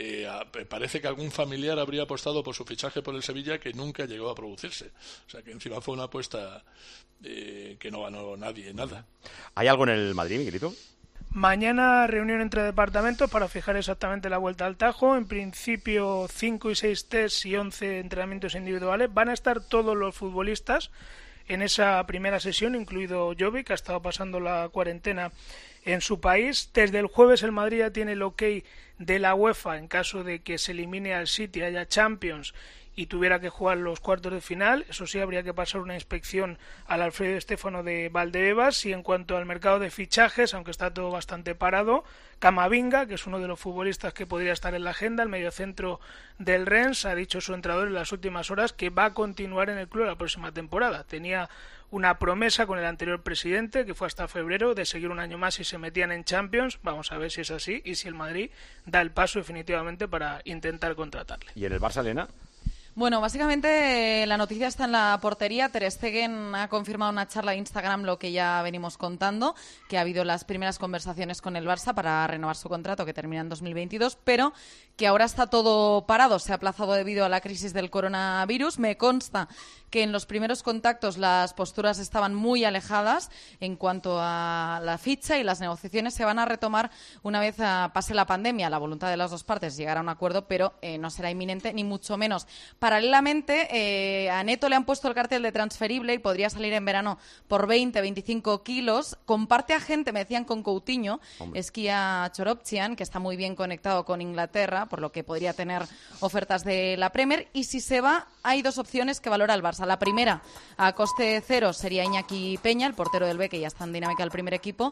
[SPEAKER 13] parece que algún familiar habría apostado por su fichaje por el Sevilla que nunca llegó a producirse. O sea, que encima fue una apuesta que no ganó nadie, nada.
[SPEAKER 2] ¿Hay algo en el Madrid, Miguelito?
[SPEAKER 11] Mañana reunión entre departamentos para fijar exactamente la vuelta al Tajo. En principio 5 y 6 tests y 11 entrenamientos individuales. Van a estar todos los futbolistas en esa primera sesión, incluido Jovic, que ha estado pasando la cuarentena en su país. Desde el jueves el Madrid ya tiene el ok de la UEFA en caso de que se elimine al City, haya Champions y tuviera que jugar los cuartos de final. Eso sí, habría que pasar una inspección al Alfredo Estéfano de Valdebebas. Y en cuanto al mercado de fichajes, aunque está todo bastante parado, Camavinga, que es uno de los futbolistas que podría estar en la agenda, el mediocentro del Rennes, ha dicho su entrenador en las últimas horas que va a continuar en el club la próxima temporada. Tenía una promesa con el anterior presidente, que fue hasta febrero, de seguir un año más si se metían en Champions. Vamos a ver si es así y si el Madrid da el paso definitivamente para intentar contratarle.
[SPEAKER 2] ¿Y en el Barça, Elena?
[SPEAKER 12] Bueno, básicamente la noticia está en la portería. Ter Stegen ha confirmado en una charla de Instagram lo que ya venimos contando, que ha habido las primeras conversaciones con el Barça para renovar su contrato, que termina en 2022, pero que ahora está todo parado. Se ha aplazado debido a la crisis del coronavirus. Me consta que en los primeros contactos las posturas estaban muy alejadas en cuanto a la ficha, y las negociaciones se van a retomar una vez pase la pandemia. La voluntad de las dos partes llegar a un acuerdo, pero no será inminente, ni mucho menos. Paralelamente, a Neto le han puesto el cartel de transferible y podría salir en verano por 20-25 kilos. Comparte agente, me decían, con Coutinho, Skia Choropchian, que está muy bien conectado con Inglaterra, por lo que podría tener ofertas de la Premier. Y si se va, hay dos opciones que valora el Barça. La primera, a coste cero, sería Iñaki Peña, el portero del B, que ya está en dinámica del primer equipo.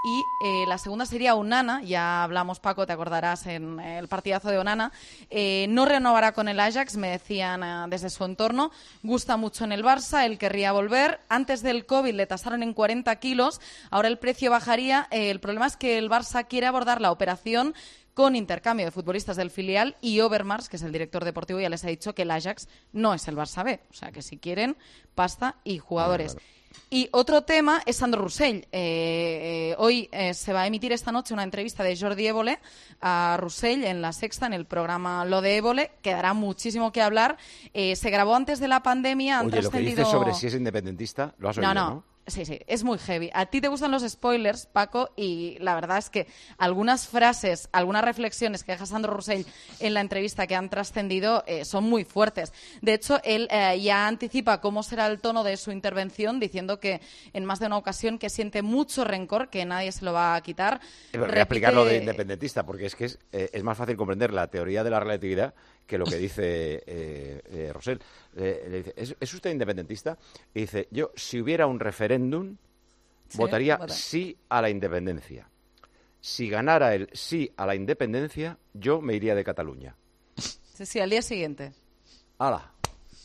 [SPEAKER 12] Y la segunda sería Onana. Ya hablamos, Paco, te acordarás, en el partidazo de Onana. No renovará con el Ajax, me decían desde su entorno. Gusta mucho en el Barça, él querría volver. Antes del COVID le tasaron en 40 kilos, ahora el precio bajaría. El problema es que el Barça quiere abordar la operación con intercambio de futbolistas del filial, y Overmars, que es el director deportivo, ya les ha dicho que el Ajax no es el Barça B. O sea que si quieren, pasta y jugadores. Y otro tema es Sandro Roussel. Hoy se va a emitir esta noche una entrevista de Jordi Évole a Roussel en La Sexta, en el programa Lo de Évole. Quedará muchísimo que hablar. Se grabó antes de la pandemia.
[SPEAKER 2] Oye, lo que dice sobre si es independentista, lo has oído, ¿no?
[SPEAKER 12] Sí, es muy heavy. A ti te gustan los spoilers, Paco, y la verdad es que algunas frases, algunas reflexiones que deja Sandro Roussel en la entrevista que han trascendido son muy fuertes. De hecho, él ya anticipa cómo será el tono de su intervención, diciendo que en más de una ocasión que siente mucho rencor, que nadie se lo va a quitar.
[SPEAKER 2] Voy a explicar lo de independentista, porque es que es más fácil comprender la teoría de la relatividad que lo que dice Roussel. Le dice, ¿es usted independentista? Y dice, yo, si hubiera un referéndum, votaría sí a la independencia. Si ganara el sí a la independencia, yo me iría de Cataluña.
[SPEAKER 12] Sí, al día siguiente.
[SPEAKER 2] ¡Hala!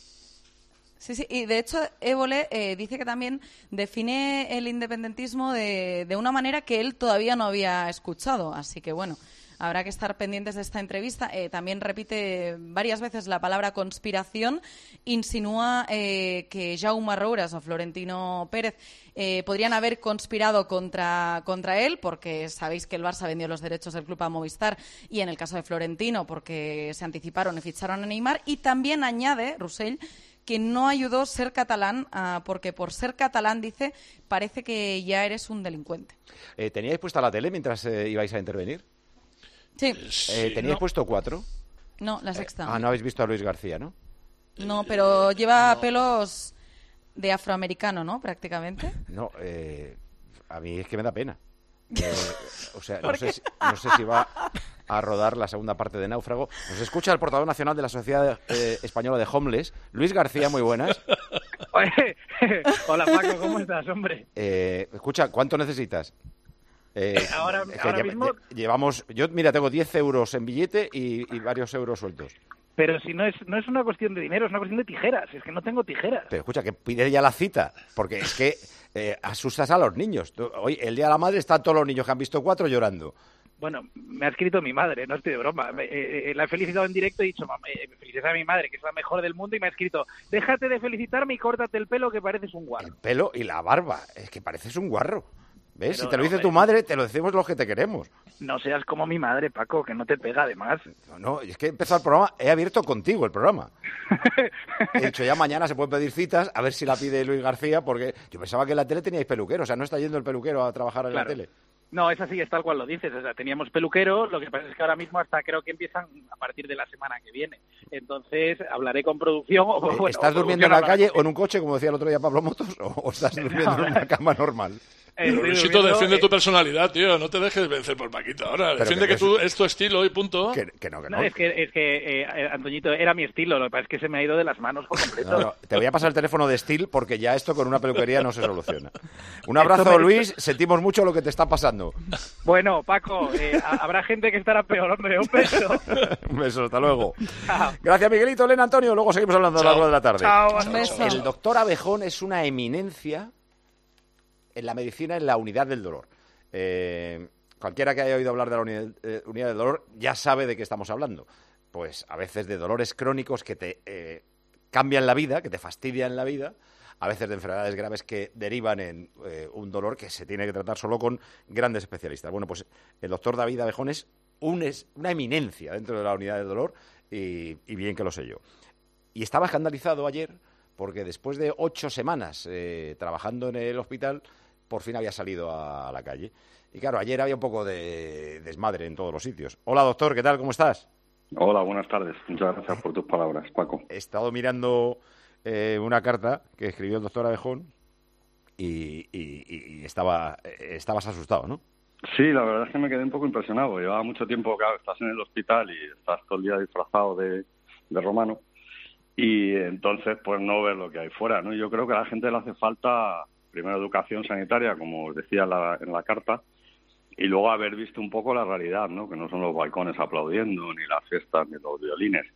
[SPEAKER 12] Sí, y de hecho Évole dice que también define el independentismo de una manera que él todavía no había escuchado, así que bueno, habrá que estar pendientes de esta entrevista. También repite varias veces la palabra conspiración, insinúa que Jaume Rouras o Florentino Pérez podrían haber conspirado contra él, porque sabéis que el Barça vendió los derechos del club a Movistar, y en el caso de Florentino porque se anticiparon y ficharon a Neymar. Y también añade Roussel que no ayudó ser catalán, porque por ser catalán, dice, parece que ya eres un delincuente.
[SPEAKER 2] ¿Teníais puesta la tele mientras ibais a intervenir?
[SPEAKER 12] Sí.
[SPEAKER 2] ¿Teníais puesto 4?
[SPEAKER 12] No, La Sexta.
[SPEAKER 2] No habéis visto a Luis García, ¿no?
[SPEAKER 12] No, pero lleva pelos de afroamericano, ¿no? Prácticamente.
[SPEAKER 2] No, a mí es que me da pena. O sea, no sé si va a rodar la segunda parte de Náufrago. Nos escucha el portavoz nacional de la Sociedad Española de Homeless, Luis García, muy buenas.
[SPEAKER 14] Hola Paco, ¿cómo estás, hombre?
[SPEAKER 2] Escucha, ¿cuánto necesitas?
[SPEAKER 14] Ahora mismo...
[SPEAKER 2] Mira, tengo 10 euros en billete y varios euros sueltos.
[SPEAKER 14] Pero si no es una cuestión de dinero, es una cuestión de tijeras. Es que no tengo tijeras.
[SPEAKER 2] Pero escucha, que pide ya la cita, porque es que asustas a los niños. Hoy, el Día de la Madre, están todos los niños que han visto 4 llorando.
[SPEAKER 14] Bueno, me ha escrito mi madre, no estoy de broma. La he felicitado en directo y he dicho, felicita a mi madre, que es la mejor del mundo, y me ha escrito, déjate de felicitarme y córtate el pelo, que pareces un guarro.
[SPEAKER 2] El pelo y la barba, es que pareces un guarro. ¿Ves? Pero si te lo dice tu madre, te lo decimos los que te queremos.
[SPEAKER 14] No seas como mi madre, Paco, que no te pega además.
[SPEAKER 2] No, es que he empezado el programa, he abierto contigo el programa. He dicho, ya mañana se pueden pedir citas, a ver si la pide Luis García, porque yo pensaba que en la tele teníais peluquero, o sea, no está yendo el peluquero a trabajar en la tele.
[SPEAKER 14] No, es así, es tal cual lo dices. O sea, teníamos peluquero, lo que pasa es que ahora mismo hasta creo que empiezan a partir de la semana que viene. Entonces, hablaré con producción.
[SPEAKER 2] ¿Estás durmiendo en la calle o en un coche, como decía el otro día Pablo Motos, o estás durmiendo en una cama normal?
[SPEAKER 13] Luisito, defiende tu personalidad, tío. No te dejes vencer por Paquito ahora. Defiende que tú es tu estilo y punto.
[SPEAKER 2] Que no.
[SPEAKER 14] Es que Antoñito, era mi estilo. Lo que pasa es que se me ha ido de las manos por completo.
[SPEAKER 2] No, te voy a pasar el teléfono de Steel porque ya esto con una peluquería no se soluciona. Un abrazo, Luis. Sentimos mucho lo que te está pasando.
[SPEAKER 14] Bueno, Paco, habrá gente que estará peor, hombre. Un beso.
[SPEAKER 2] Un beso, hasta luego. Chao. Gracias, Miguelito, Elena, Antonio. Luego seguimos hablando a lo largo de la tarde.
[SPEAKER 11] Chao,
[SPEAKER 12] un beso.
[SPEAKER 2] El doctor Abejón es una eminencia en la medicina, en la unidad del dolor. Cualquiera que haya oído hablar de la unidad del dolor ya sabe de qué estamos hablando. Pues a veces de dolores crónicos que te cambian la vida, que te fastidian la vida, a veces de enfermedades graves que derivan en un dolor que se tiene que tratar solo con grandes especialistas. Bueno, pues el doctor David Abejón es una eminencia dentro de la unidad del dolor y bien que lo sé yo. Y estaba escandalizado ayer porque después de 8 semanas trabajando en el hospital, por fin había salido a la calle. Y claro, ayer había un poco de desmadre en todos los sitios. Hola, doctor, ¿qué tal? ¿Cómo estás?
[SPEAKER 15] Hola, buenas tardes. Muchas gracias por tus palabras, Paco.
[SPEAKER 2] He estado mirando una carta que escribió el doctor Abejón y estabas asustado, ¿no?
[SPEAKER 15] Sí, la verdad es que me quedé un poco impresionado. Llevaba mucho tiempo, claro, estás en el hospital y estás todo el día disfrazado de romano. Y entonces, pues no ver lo que hay fuera, ¿no? Yo creo que a la gente le hace falta, primero, educación sanitaria, como os decía en la carta, y luego haber visto un poco la realidad, ¿no? Que no son los balcones aplaudiendo, ni las fiestas, ni los violines.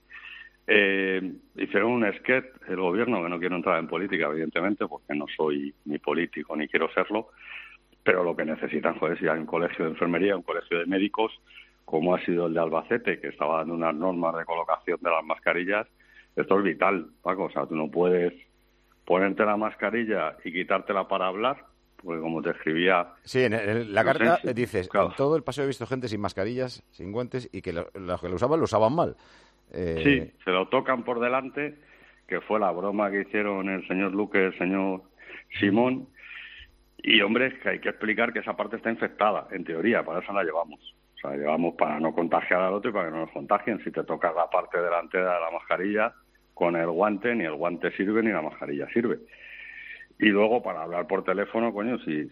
[SPEAKER 15] Hicieron un sketch, el gobierno, que no quiero entrar en política, evidentemente, porque no soy ni político ni quiero serlo, pero lo que necesitan, joder, si hay un colegio de enfermería, un colegio de médicos, como ha sido el de Albacete, que estaba dando unas normas de colocación de las mascarillas. Esto es vital, Paco. O sea, tú no puedes ponerte la mascarilla y quitártela para hablar, porque como te escribía...
[SPEAKER 2] Sí, en la carta dices, claro, en todo el paseo he visto gente sin mascarillas, sin guantes, y que los que lo usaban mal.
[SPEAKER 15] Sí, se lo tocan por delante, que fue la broma que hicieron el señor Luque y el señor Simón. Y, hombre, es que hay que explicar que esa parte está infectada, en teoría, para eso la llevamos. O sea, llevamos para no contagiar al otro y para que no nos contagien. Si te tocas la parte delantera de la mascarilla, con el guante, ni el guante sirve ni la mascarilla sirve. Y luego, para hablar por teléfono, coño, si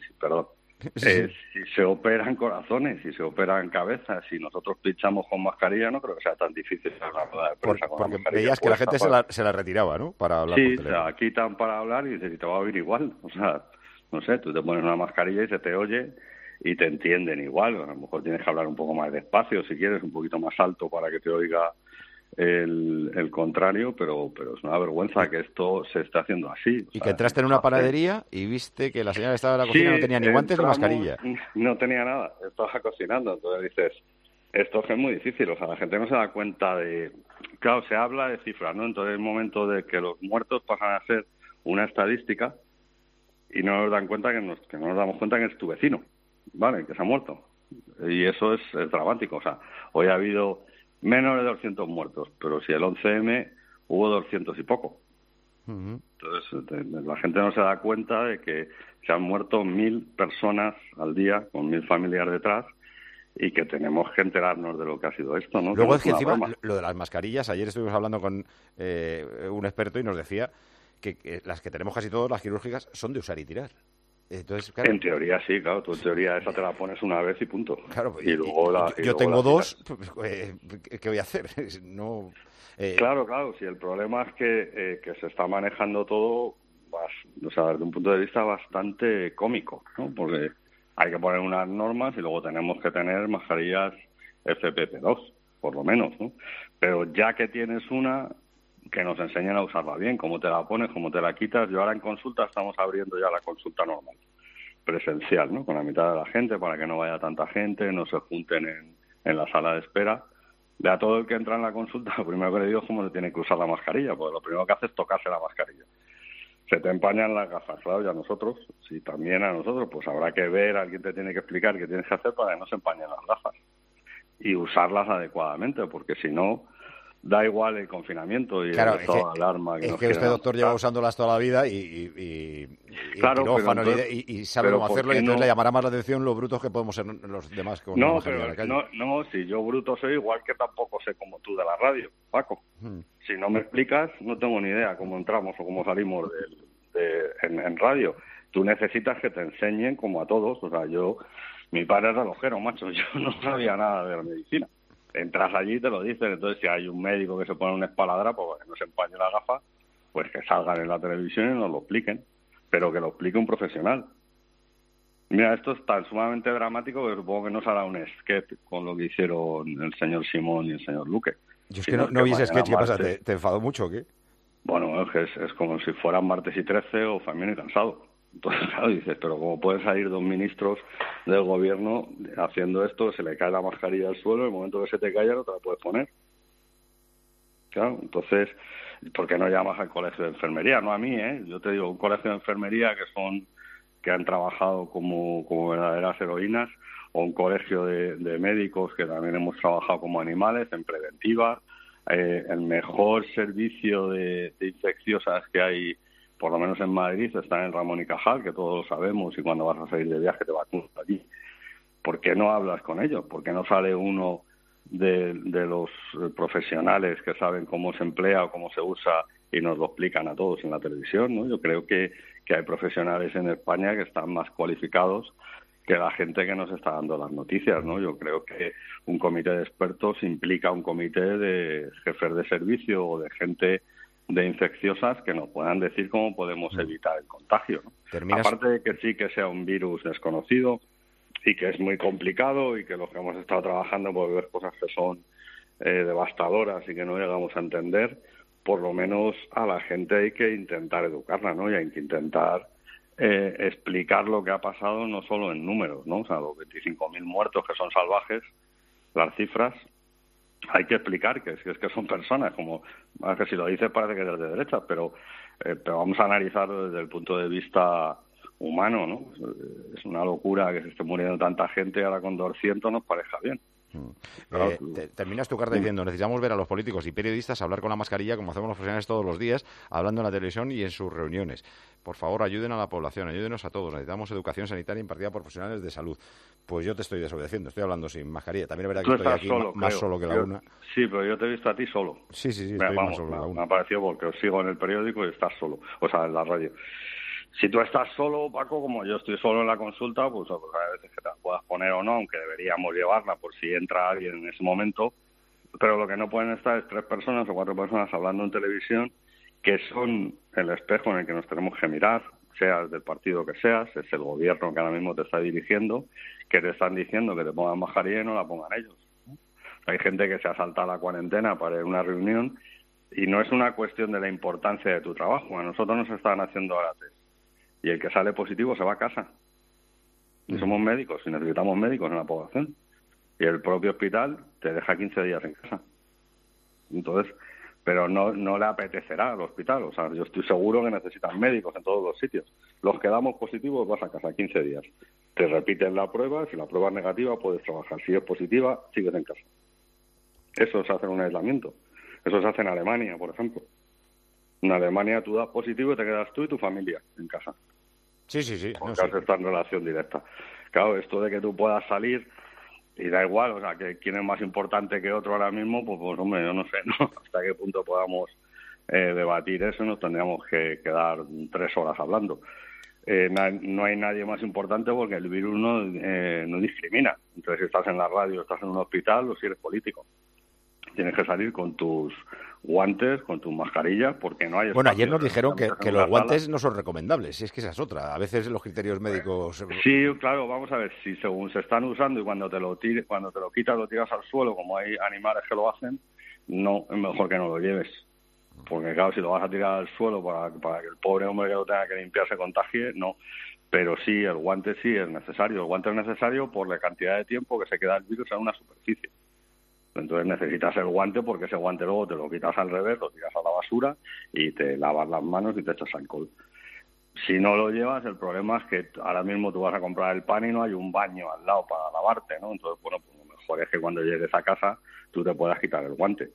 [SPEAKER 15] se operan corazones, si se operan cabezas, si nosotros pinchamos con mascarilla, no creo que sea tan difícil una rueda de prensa con la mascarilla.
[SPEAKER 2] Porque veías que la gente se la retiraba, ¿no? Para hablar por teléfono. Sí,
[SPEAKER 15] se la quitan para hablar y te va a oír igual. O sea, no sé, tú te pones una mascarilla y se te oye y te entienden igual. A lo mejor tienes que hablar un poco más despacio, si quieres, un poquito más alto para que te oiga el contrario, pero es una vergüenza que esto se esté haciendo así.
[SPEAKER 2] Y que entraste en una panadería y viste que la señora que estaba en la cocina no tenía ni guantes ni mascarilla.
[SPEAKER 15] No tenía nada, estaba cocinando. Entonces dices, esto es muy difícil. O sea, la gente no se da cuenta de... Claro, se habla de cifras, ¿no? Entonces es el momento de que los muertos pasan a ser una estadística y no nos dan cuenta que no nos damos cuenta que es tu vecino, ¿vale? Que se ha muerto. Y eso es dramático. O sea, hoy ha habido menos de 200 muertos, pero si el 11M hubo 200 y poco. Entonces, la gente no se da cuenta de que se han muerto 1.000 personas al día, con 1.000 familias detrás, y que tenemos que enterarnos de lo que ha sido esto, ¿no?
[SPEAKER 2] Luego es que encima, lo de las mascarillas, ayer estuvimos hablando con un experto y nos decía que las que tenemos casi todas, las quirúrgicas, son de usar y tirar. Entonces, claro,
[SPEAKER 15] en teoría sí, claro, tú en teoría esa te la pones una vez y punto.
[SPEAKER 2] Claro,
[SPEAKER 15] y luego
[SPEAKER 2] yo tengo dos, ¿qué voy a hacer? No,
[SPEAKER 15] Claro, si el problema es que se está manejando todo, o sea, desde un punto de vista bastante cómico, ¿no? Porque hay que poner unas normas y luego tenemos que tener mascarillas FFP2, por lo menos, ¿no? Pero ya que tienes una, que nos enseñen a usarla bien, cómo te la pones, cómo te la quitas. Yo ahora en consulta estamos abriendo ya la consulta normal, presencial, ¿no? Con la mitad de la gente, para que no vaya tanta gente, no se junten en la sala de espera. De a todo el que entra en la consulta, lo primero que le digo es cómo se tiene que usar la mascarilla, porque lo primero que hace es tocarse la mascarilla. Se te empañan las gafas, claro, y a nosotros, si también a nosotros, pues habrá que ver, alguien te tiene que explicar qué tienes que hacer para que no se empañen las gafas. Y usarlas adecuadamente, porque si no, da igual el confinamiento y
[SPEAKER 2] claro,
[SPEAKER 15] el estado de alarma.
[SPEAKER 2] Es que usted, doctor, lleva usándolas toda la vida y
[SPEAKER 15] claro,
[SPEAKER 2] quirófano y sabe cómo hacerlo, y entonces le llamará más la atención lo brutos que podemos ser los demás con
[SPEAKER 15] no, pero no, si yo bruto soy, igual que tampoco sé como tú de la radio, Paco. Si no me explicas, no tengo ni idea cómo entramos o cómo salimos en radio. tú necesitas que te enseñen como a todos. O sea, mi padre es relojero, macho, yo no sabía nada de la medicina. Entras allí y te lo dicen, entonces si hay un médico que se pone una espaladra, pues que no se empañe la gafa, pues que salgan en la televisión y nos lo expliquen, pero que lo explique un profesional. Mira, esto es tan sumamente dramático que supongo que no será un sketch con lo que hicieron el señor Simón y el señor Luque.
[SPEAKER 16] Yo es que no vi ese sketch, ¿qué pasa? ¿Te enfadó mucho o qué?
[SPEAKER 15] Bueno, es como si fueran Martes y 13 o Fabián y Cansado. Entonces, claro, dices, pero ¿cómo pueden salir dos ministros del gobierno haciendo esto? Se le cae la mascarilla al suelo, en el momento que se te calla no te la puedes poner. Claro, entonces, ¿por qué no llamas al colegio de enfermería? No a mí, ¿eh? Yo te digo, un colegio de enfermería que han trabajado como verdaderas heroínas, o un colegio de médicos que también hemos trabajado como animales, en preventiva, el mejor servicio de infecciosas que hay, por lo menos en Madrid, está en Ramón y Cajal, que todos lo sabemos, y cuando vas a salir de viaje te vacunas allí. ¿Por qué no hablas con ellos? ¿Por qué no sale uno de los profesionales que saben cómo se emplea o cómo se usa y nos lo explican a todos en la televisión, ¿no? Yo creo que hay profesionales en España que están más cualificados que la gente que nos está dando las noticias, ¿no? Yo creo que un comité de expertos implica un comité de jefes de servicio o de gente de infecciosas que nos puedan decir cómo podemos evitar el contagio, ¿no? Aparte de que sí que sea un virus desconocido y que es muy complicado y que los que hemos estado trabajando por ver cosas que son devastadoras y que no llegamos a entender, por lo menos a la gente hay que intentar educarla, ¿no? Y hay que intentar explicar lo que ha pasado no solo en números, ¿no? O sea, los 25.000 muertos que son salvajes, las cifras, hay que explicar que es que son personas, como que si lo dices parece que es de derecha, pero vamos a analizarlo desde el punto de vista humano, ¿no? Es una locura que se esté muriendo tanta gente, ahora con 200 nos parezca bien.
[SPEAKER 16] Terminas tu carta diciendo: necesitamos ver a los políticos y periodistas hablar con la mascarilla como hacemos los profesionales todos los días, hablando en la televisión y en sus reuniones. Por favor, ayuden a la población, ayúdenos a todos. Necesitamos educación sanitaria impartida por profesionales de salud. Pues yo te estoy desobedeciendo, estoy hablando sin mascarilla. También es verdad que estoy aquí solo, más solo que la una.
[SPEAKER 15] Sí, pero yo te he visto a ti solo.
[SPEAKER 16] Sí, estoy más solo que la una.
[SPEAKER 15] Me ha parecido porque os sigo en el periódico y estás solo, o sea, en la radio. Si tú estás solo, Paco, como yo estoy solo en la consulta, pues a veces que te la puedas poner o no, aunque deberíamos llevarla por si entra alguien en ese momento, pero lo que no pueden estar es 3 personas o 4 personas hablando en televisión, que son el espejo en el que nos tenemos que mirar, seas del partido que seas, es el gobierno que ahora mismo te está dirigiendo, que te están diciendo que te pongan mascarilla y no la pongan ellos. Hay gente que se ha saltado la cuarentena para ir a una reunión y no es una cuestión de la importancia de tu trabajo. A nosotros nos están haciendo ahora test. Y el que sale positivo se va a casa. Y somos médicos y necesitamos médicos en la población. Y el propio hospital te deja 15 días en casa. Entonces, pero no le apetecerá al hospital. O sea, yo estoy seguro que necesitan médicos en todos los sitios. Los que damos positivos vas a casa 15 días. Te repiten la prueba, si la prueba es negativa puedes trabajar. Si es positiva, sigues en casa. Eso se hace en un aislamiento. Eso se hace en Alemania, por ejemplo. En Alemania tú das positivo y te quedas tú y tu familia en casa.
[SPEAKER 16] Sí.
[SPEAKER 15] Porque está en relación directa. Claro, esto de que tú puedas salir y da igual, o sea, que quién es más importante que otro ahora mismo, pues hombre, yo no sé, ¿no? Hasta qué punto podamos debatir eso, nos tendríamos que quedar 3 horas hablando. No hay nadie más importante porque el virus no discrimina. Entonces, si estás en la radio, estás en un hospital o si eres político. Tienes que salir con tus guantes, con tus mascarillas, porque no hay...
[SPEAKER 16] Bueno, ayer nos dijeron que los guantes no son recomendables, es que esa es otra. A veces los criterios médicos...
[SPEAKER 15] Sí, claro, vamos a ver, si según se están usando y cuando te lo quitas lo tiras al suelo, como hay animales que lo hacen, no, es mejor que no lo lleves. Porque claro, si lo vas a tirar al suelo para que el pobre hombre que lo tenga que limpiar se contagie, no. Pero sí, el guante sí es necesario. El guante es necesario por la cantidad de tiempo que se queda el virus en una superficie. Entonces necesitas el guante porque ese guante luego te lo quitas al revés, lo tiras a la basura y te lavas las manos y te echas alcohol. Si no lo llevas, el problema es que ahora mismo tú vas a comprar el pan y no hay un baño al lado para lavarte, ¿no? Entonces, bueno, pues lo mejor es que cuando llegues a casa tú te puedas quitar el guante.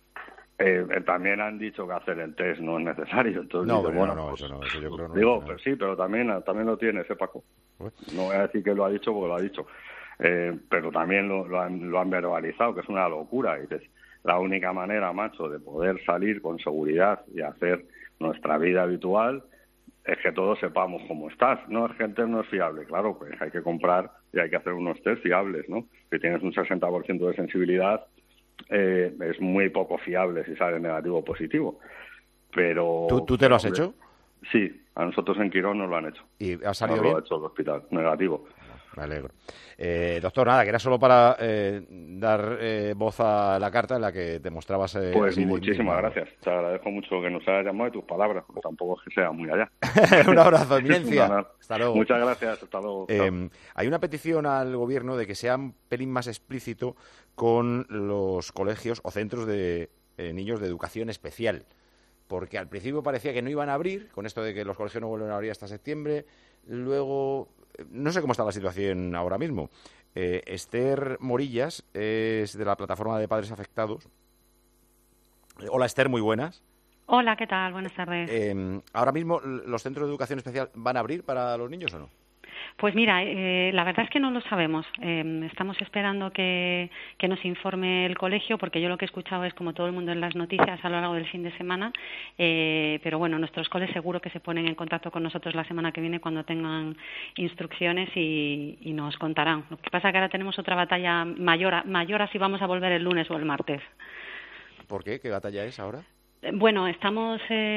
[SPEAKER 15] También han dicho que hacer el test no es necesario. Entonces,
[SPEAKER 16] no,
[SPEAKER 15] digo,
[SPEAKER 16] pero bueno, no, eso yo creo no.
[SPEAKER 15] Digo, pues sí, pero también lo tiene ese Paco. No voy a decir que lo ha dicho porque lo ha dicho. Pero también lo han verbalizado, que es una locura. Y dices, la única manera, macho, de poder salir con seguridad y hacer nuestra vida habitual es que todos sepamos cómo estás. No, es que el test no es fiable. Claro, pues hay que comprar y hay que hacer unos test fiables, ¿no? Si tienes un 60% de sensibilidad, es muy poco fiable si sale negativo o positivo. Pero...
[SPEAKER 16] ¿Tú te lo has hecho?
[SPEAKER 15] Sí, a nosotros en Quirón nos lo han hecho.
[SPEAKER 16] ¿Y ha salido bien?
[SPEAKER 15] Lo ha hecho el hospital, negativo.
[SPEAKER 16] Me alegro. Doctor, nada, que era solo para dar voz a la carta en la que te mostrabas...
[SPEAKER 15] pues muchísimas gracias. Te agradezco mucho que nos hayas llamado y tus palabras, porque tampoco es que sea muy allá.
[SPEAKER 16] Un abrazo, eminencia. Hasta luego.
[SPEAKER 15] Muchas gracias, hasta luego.
[SPEAKER 16] Hay una petición al Gobierno de que sea un pelín más explícito con los colegios o centros de niños de educación especial. Porque al principio parecía que no iban a abrir, con esto de que los colegios no vuelven a abrir hasta septiembre. Luego, no sé cómo está la situación ahora mismo. Esther Morillas es de la Plataforma de Padres Afectados. Hola, Esther, muy buenas.
[SPEAKER 17] Hola, ¿qué tal? Buenas tardes.
[SPEAKER 16] ¿Ahora mismo los centros de educación especial van a abrir para los niños o no?
[SPEAKER 17] Pues mira, la verdad es que no lo sabemos. Estamos esperando que nos informe el colegio, porque yo lo que he escuchado es, como todo el mundo en las noticias a lo largo del fin de semana, pero bueno, nuestros coles seguro que se ponen en contacto con nosotros la semana que viene cuando tengan instrucciones y nos contarán. Lo que pasa es que ahora tenemos otra batalla mayor a si vamos a volver el lunes o el martes.
[SPEAKER 16] ¿Por qué? ¿Qué batalla es ahora?
[SPEAKER 17] Bueno, estamos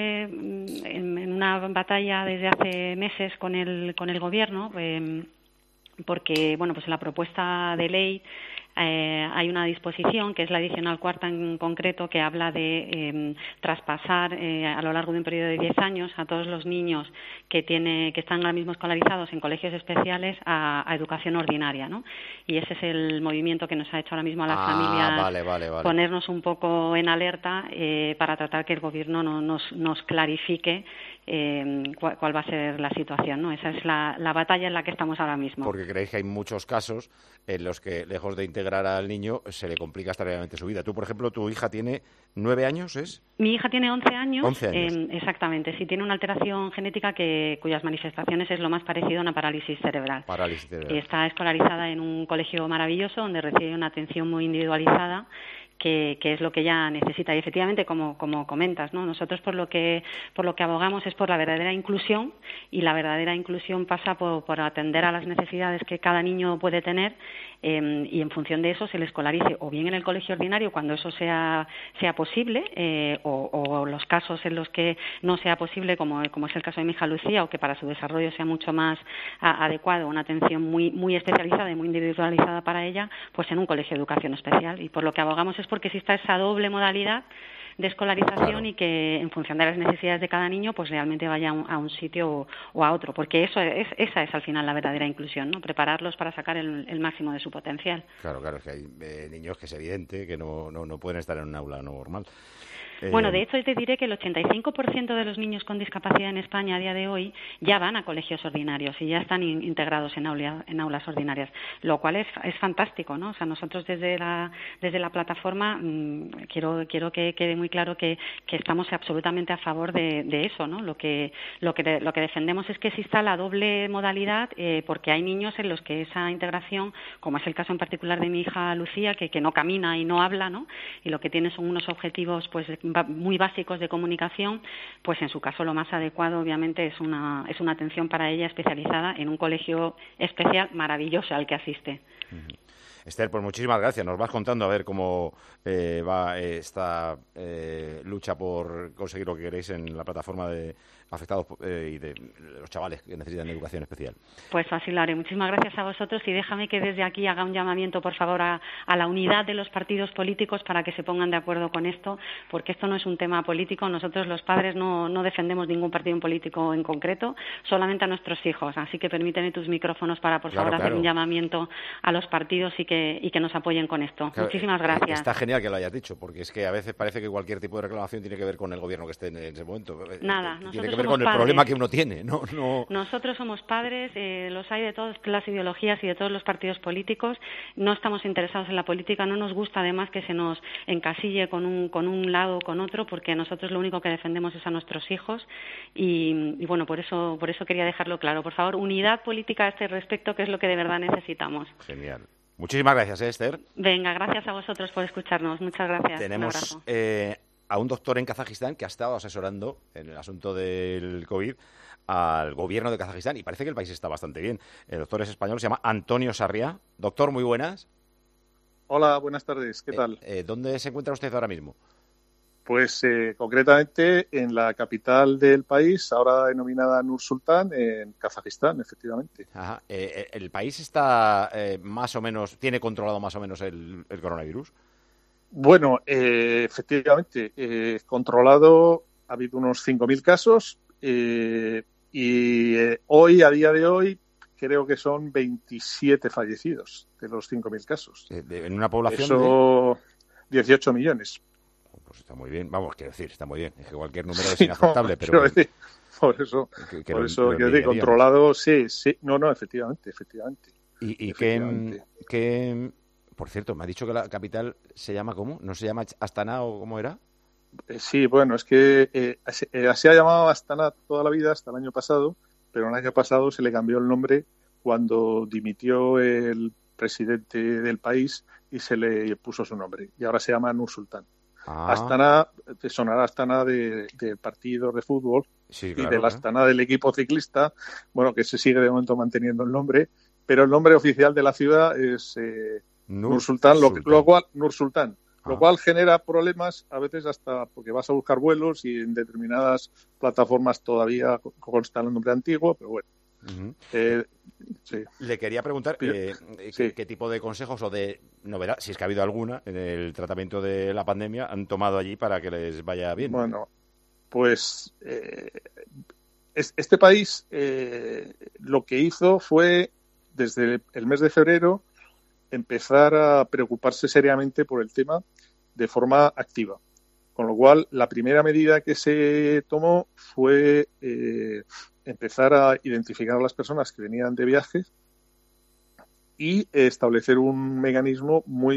[SPEAKER 17] en una batalla desde hace meses con el Gobierno, porque bueno, pues en la propuesta de ley hay una disposición, que es la adicional cuarta en concreto, que habla de traspasar a lo largo de un periodo de 10 años a todos los niños que están ahora mismo escolarizados en colegios especiales a educación ordinaria, ¿no? Y ese es el movimiento que nos ha hecho ahora mismo a las familias
[SPEAKER 16] vale.
[SPEAKER 17] ponernos un poco en alerta para tratar que el Gobierno nos clarifique cuál va a ser la situación, ¿no? Esa es la batalla en la que estamos ahora mismo.
[SPEAKER 16] Porque creéis que hay muchos casos en los que, lejos de integrar al niño, se le complica extraordinariamente su vida. Tú, por ejemplo, tu hija tiene 9 años, ¿es?
[SPEAKER 17] Mi hija tiene 11 años.
[SPEAKER 16] 11 años.
[SPEAKER 17] Exactamente, sí, tiene una alteración genética cuyas manifestaciones es lo más parecido a una parálisis cerebral. Está escolarizada en un colegio maravilloso donde recibe una atención muy individualizada, que es lo que ella necesita. Y efectivamente, como comentas, ¿no? Nosotros por lo que abogamos es por la verdadera inclusión, y la verdadera inclusión pasa por atender a las necesidades que cada niño puede tener, y en función de eso se le escolarice o bien en el colegio ordinario cuando eso sea posible, o los casos en los que no sea posible, como es el caso de mi hija Lucía, o que para su desarrollo sea mucho más adecuado, una atención muy especializada y muy individualizada para ella, pues en un colegio de educación especial. Y por lo que abogamos es porque exista esa doble modalidad de escolarización, claro, y que en función de las necesidades de cada niño pues realmente vaya a un sitio o a otro, porque esa es al final la verdadera inclusión, ¿no? Prepararlos para sacar el máximo de su potencial.
[SPEAKER 16] Claro, es que hay niños que es evidente que no pueden estar en un aula normal.
[SPEAKER 17] Bueno, de hecho, te diré que el 85% de los niños con discapacidad en España a día de hoy ya van a colegios ordinarios y ya están integrados en aulas ordinarias, lo cual es fantástico, ¿no? O sea, nosotros desde la plataforma quiero que quede muy claro que estamos absolutamente a favor de eso, ¿no? Lo que defendemos es que exista la doble modalidad, porque hay niños en los que esa integración, como es el caso en particular de mi hija Lucía, que no camina y no habla, ¿no? Y lo que tiene son unos objetivos pues muy básicos de comunicación, pues en su caso lo más adecuado obviamente es una atención para ella especializada en un colegio especial maravilloso al que asiste.
[SPEAKER 16] Esther, pues muchísimas gracias. Nos vas contando a ver cómo va esta lucha por conseguir lo que queréis en la plataforma de afectados y de los chavales que necesitan educación especial.
[SPEAKER 17] Pues así lo haré. Muchísimas gracias a vosotros, y déjame que desde aquí haga un llamamiento, por favor, a la unidad de los partidos políticos para que se pongan de acuerdo con esto, porque esto no es un tema político. Nosotros los padres no defendemos ningún partido político en concreto, solamente a nuestros hijos. Así que permíteme tus micrófonos para, por favor, hacer un llamamiento a los partidos y que nos apoyen con esto. Claro, muchísimas gracias.
[SPEAKER 16] Está genial que lo hayas dicho, porque es que a veces parece que cualquier tipo de reclamación tiene que ver con el gobierno que esté en ese momento.
[SPEAKER 17] Nada,
[SPEAKER 16] tiene que ver con el problema que uno tiene, ¿no?
[SPEAKER 17] Nosotros somos padres, los hay de todas las ideologías y de todos los partidos políticos. No estamos interesados en la política, no nos gusta además que se nos encasille con un lado o con otro, porque nosotros lo único que defendemos es a nuestros hijos, y bueno, por eso quería dejarlo claro. Por favor, unidad política a este respecto, que es lo que de verdad necesitamos.
[SPEAKER 16] Genial. Muchísimas gracias, Esther.
[SPEAKER 17] Venga, gracias a vosotros por escucharnos. Muchas gracias.
[SPEAKER 16] Tenemos a un doctor en Kazajistán que ha estado asesorando en el asunto del COVID al gobierno de Kazajistán y parece que el país está bastante bien. El doctor es español, se llama Antonio Sarriá. Doctor, muy buenas.
[SPEAKER 18] Hola, buenas tardes. ¿Qué tal?
[SPEAKER 16] ¿Dónde se encuentra usted ahora mismo?
[SPEAKER 18] Pues concretamente en la capital del país, ahora denominada Nur-Sultán, en Kazajistán, efectivamente.
[SPEAKER 16] Ajá. ¿El país está más o menos, tiene controlado más o menos el coronavirus?
[SPEAKER 18] Bueno, efectivamente, controlado, ha habido unos 5.000 casos y hoy, a día de hoy, creo que son 27 fallecidos de los 5.000 casos.
[SPEAKER 16] En una población
[SPEAKER 18] Eso, 18 millones.
[SPEAKER 16] Pues está muy bien, vamos, quiero decir, está muy bien. Es que cualquier número es inaceptable, pero...
[SPEAKER 18] Por eso, quiero decir, controlado, sí, no, efectivamente.
[SPEAKER 16] ¿Y qué, por cierto, me ha dicho que la capital se llama ¿cómo? ¿No se llama Astana o cómo era?
[SPEAKER 18] Sí, bueno, es que así ha llamado Astana toda la vida, hasta el año pasado, pero el año pasado se le cambió el nombre cuando dimitió el presidente del país y se le puso su nombre. Y ahora se llama Nur-Sultán. Astana, te sonará Astana de partidos de fútbol, sí, claro, y del Astana del equipo ciclista, bueno, que se sigue de momento manteniendo el nombre, pero el nombre oficial de la ciudad es Nur-Sultán, lo cual genera problemas a veces hasta porque vas a buscar vuelos y en determinadas plataformas todavía consta el nombre antiguo, pero bueno. Sí.
[SPEAKER 16] Le quería preguntar qué tipo de consejos o de novedad, si es que ha habido alguna, en el tratamiento de la pandemia han tomado allí para que les vaya bien.
[SPEAKER 18] Bueno, pues este país lo que hizo fue, desde el mes de febrero, empezar a preocuparse seriamente por el tema de forma activa. Con lo cual, la primera medida que se tomó fue empezar a identificar a las personas que venían de viajes y establecer un mecanismo muy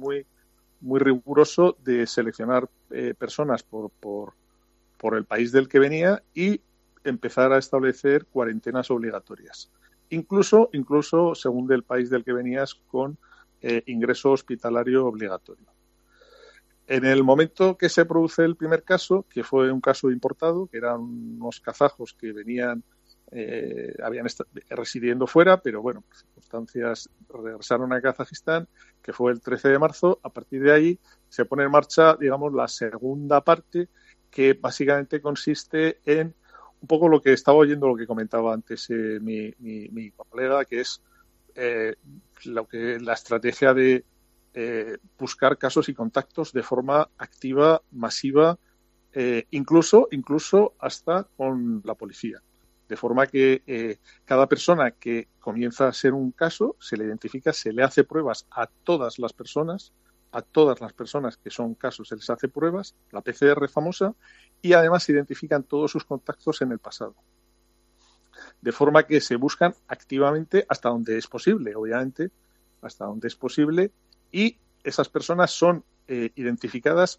[SPEAKER 18] riguroso de seleccionar personas por el país del que venía y empezar a establecer cuarentenas obligatorias. Incluso según el país del que venías, con ingreso hospitalario obligatorio. En el momento que se produce el primer caso, que fue un caso importado, que eran unos kazajos que venían, habían estado residiendo fuera, pero bueno, por circunstancias regresaron a Kazajistán, que fue el 13 de marzo. A partir de ahí se pone en marcha, digamos, la segunda parte, que básicamente consiste en un poco lo que estaba oyendo, lo que comentaba antes mi colega, que es la estrategia de buscar casos y contactos de forma activa, masiva, incluso hasta con la policía. De forma que cada persona que comienza a ser un caso se le identifica, se le hace pruebas a todas las personas que son casos se les hace pruebas, la PCR famosa, y además se identifican todos sus contactos en el pasado. De forma que se buscan activamente hasta donde es posible, obviamente, y esas personas son identificadas,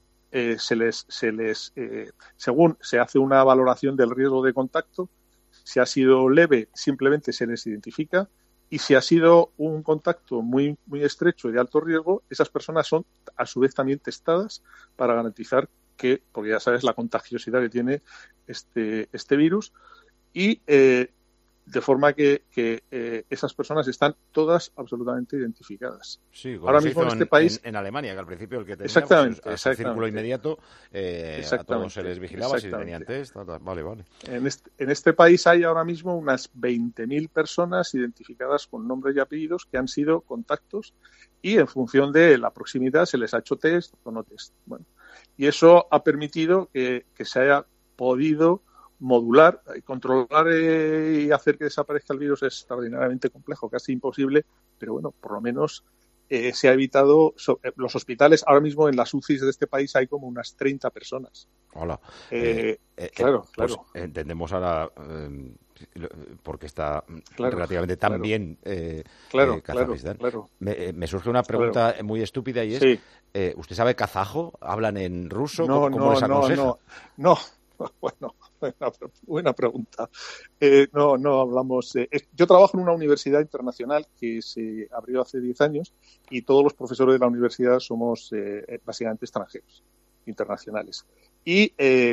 [SPEAKER 18] según se hace una valoración del riesgo de contacto. Si ha sido leve, simplemente se les identifica, y si ha sido un contacto muy estrecho y de alto riesgo, esas personas son a su vez también testadas para garantizar que, porque ya sabes la contagiosidad que tiene este virus, y de forma que esas personas están todas absolutamente identificadas.
[SPEAKER 16] Sí, ahora mismo en este país, en Alemania, que al principio el que tenía exactamente. Círculo inmediato, a todos se les vigilaba si tenían test. Vale.
[SPEAKER 18] En este país hay ahora mismo unas 20.000 personas identificadas con nombres y apellidos que han sido contactos, y en función de la proximidad se les ha hecho test o no test. Bueno, y eso ha permitido que se haya podido modular, controlar y hacer que desaparezca el virus. Es extraordinariamente complejo, casi imposible, pero bueno, por lo menos se ha evitado. Los hospitales, ahora mismo en las UCIs de este país hay como unas 30 personas.
[SPEAKER 16] Hola.
[SPEAKER 18] Claro.
[SPEAKER 16] Pues entendemos ahora porque está relativamente tan bien Kazajistán.
[SPEAKER 18] Claro.
[SPEAKER 16] Me surge una pregunta muy estúpida y es,
[SPEAKER 18] sí.
[SPEAKER 16] ¿Usted sabe kazajo? ¿Hablan en ruso?
[SPEAKER 18] No,
[SPEAKER 16] ¿Cómo les aconseja?
[SPEAKER 18] No. Bueno, buena pregunta. No hablamos. Yo trabajo en una universidad internacional que se abrió hace 10 años y todos los profesores de la universidad somos básicamente extranjeros. internacionales. Y,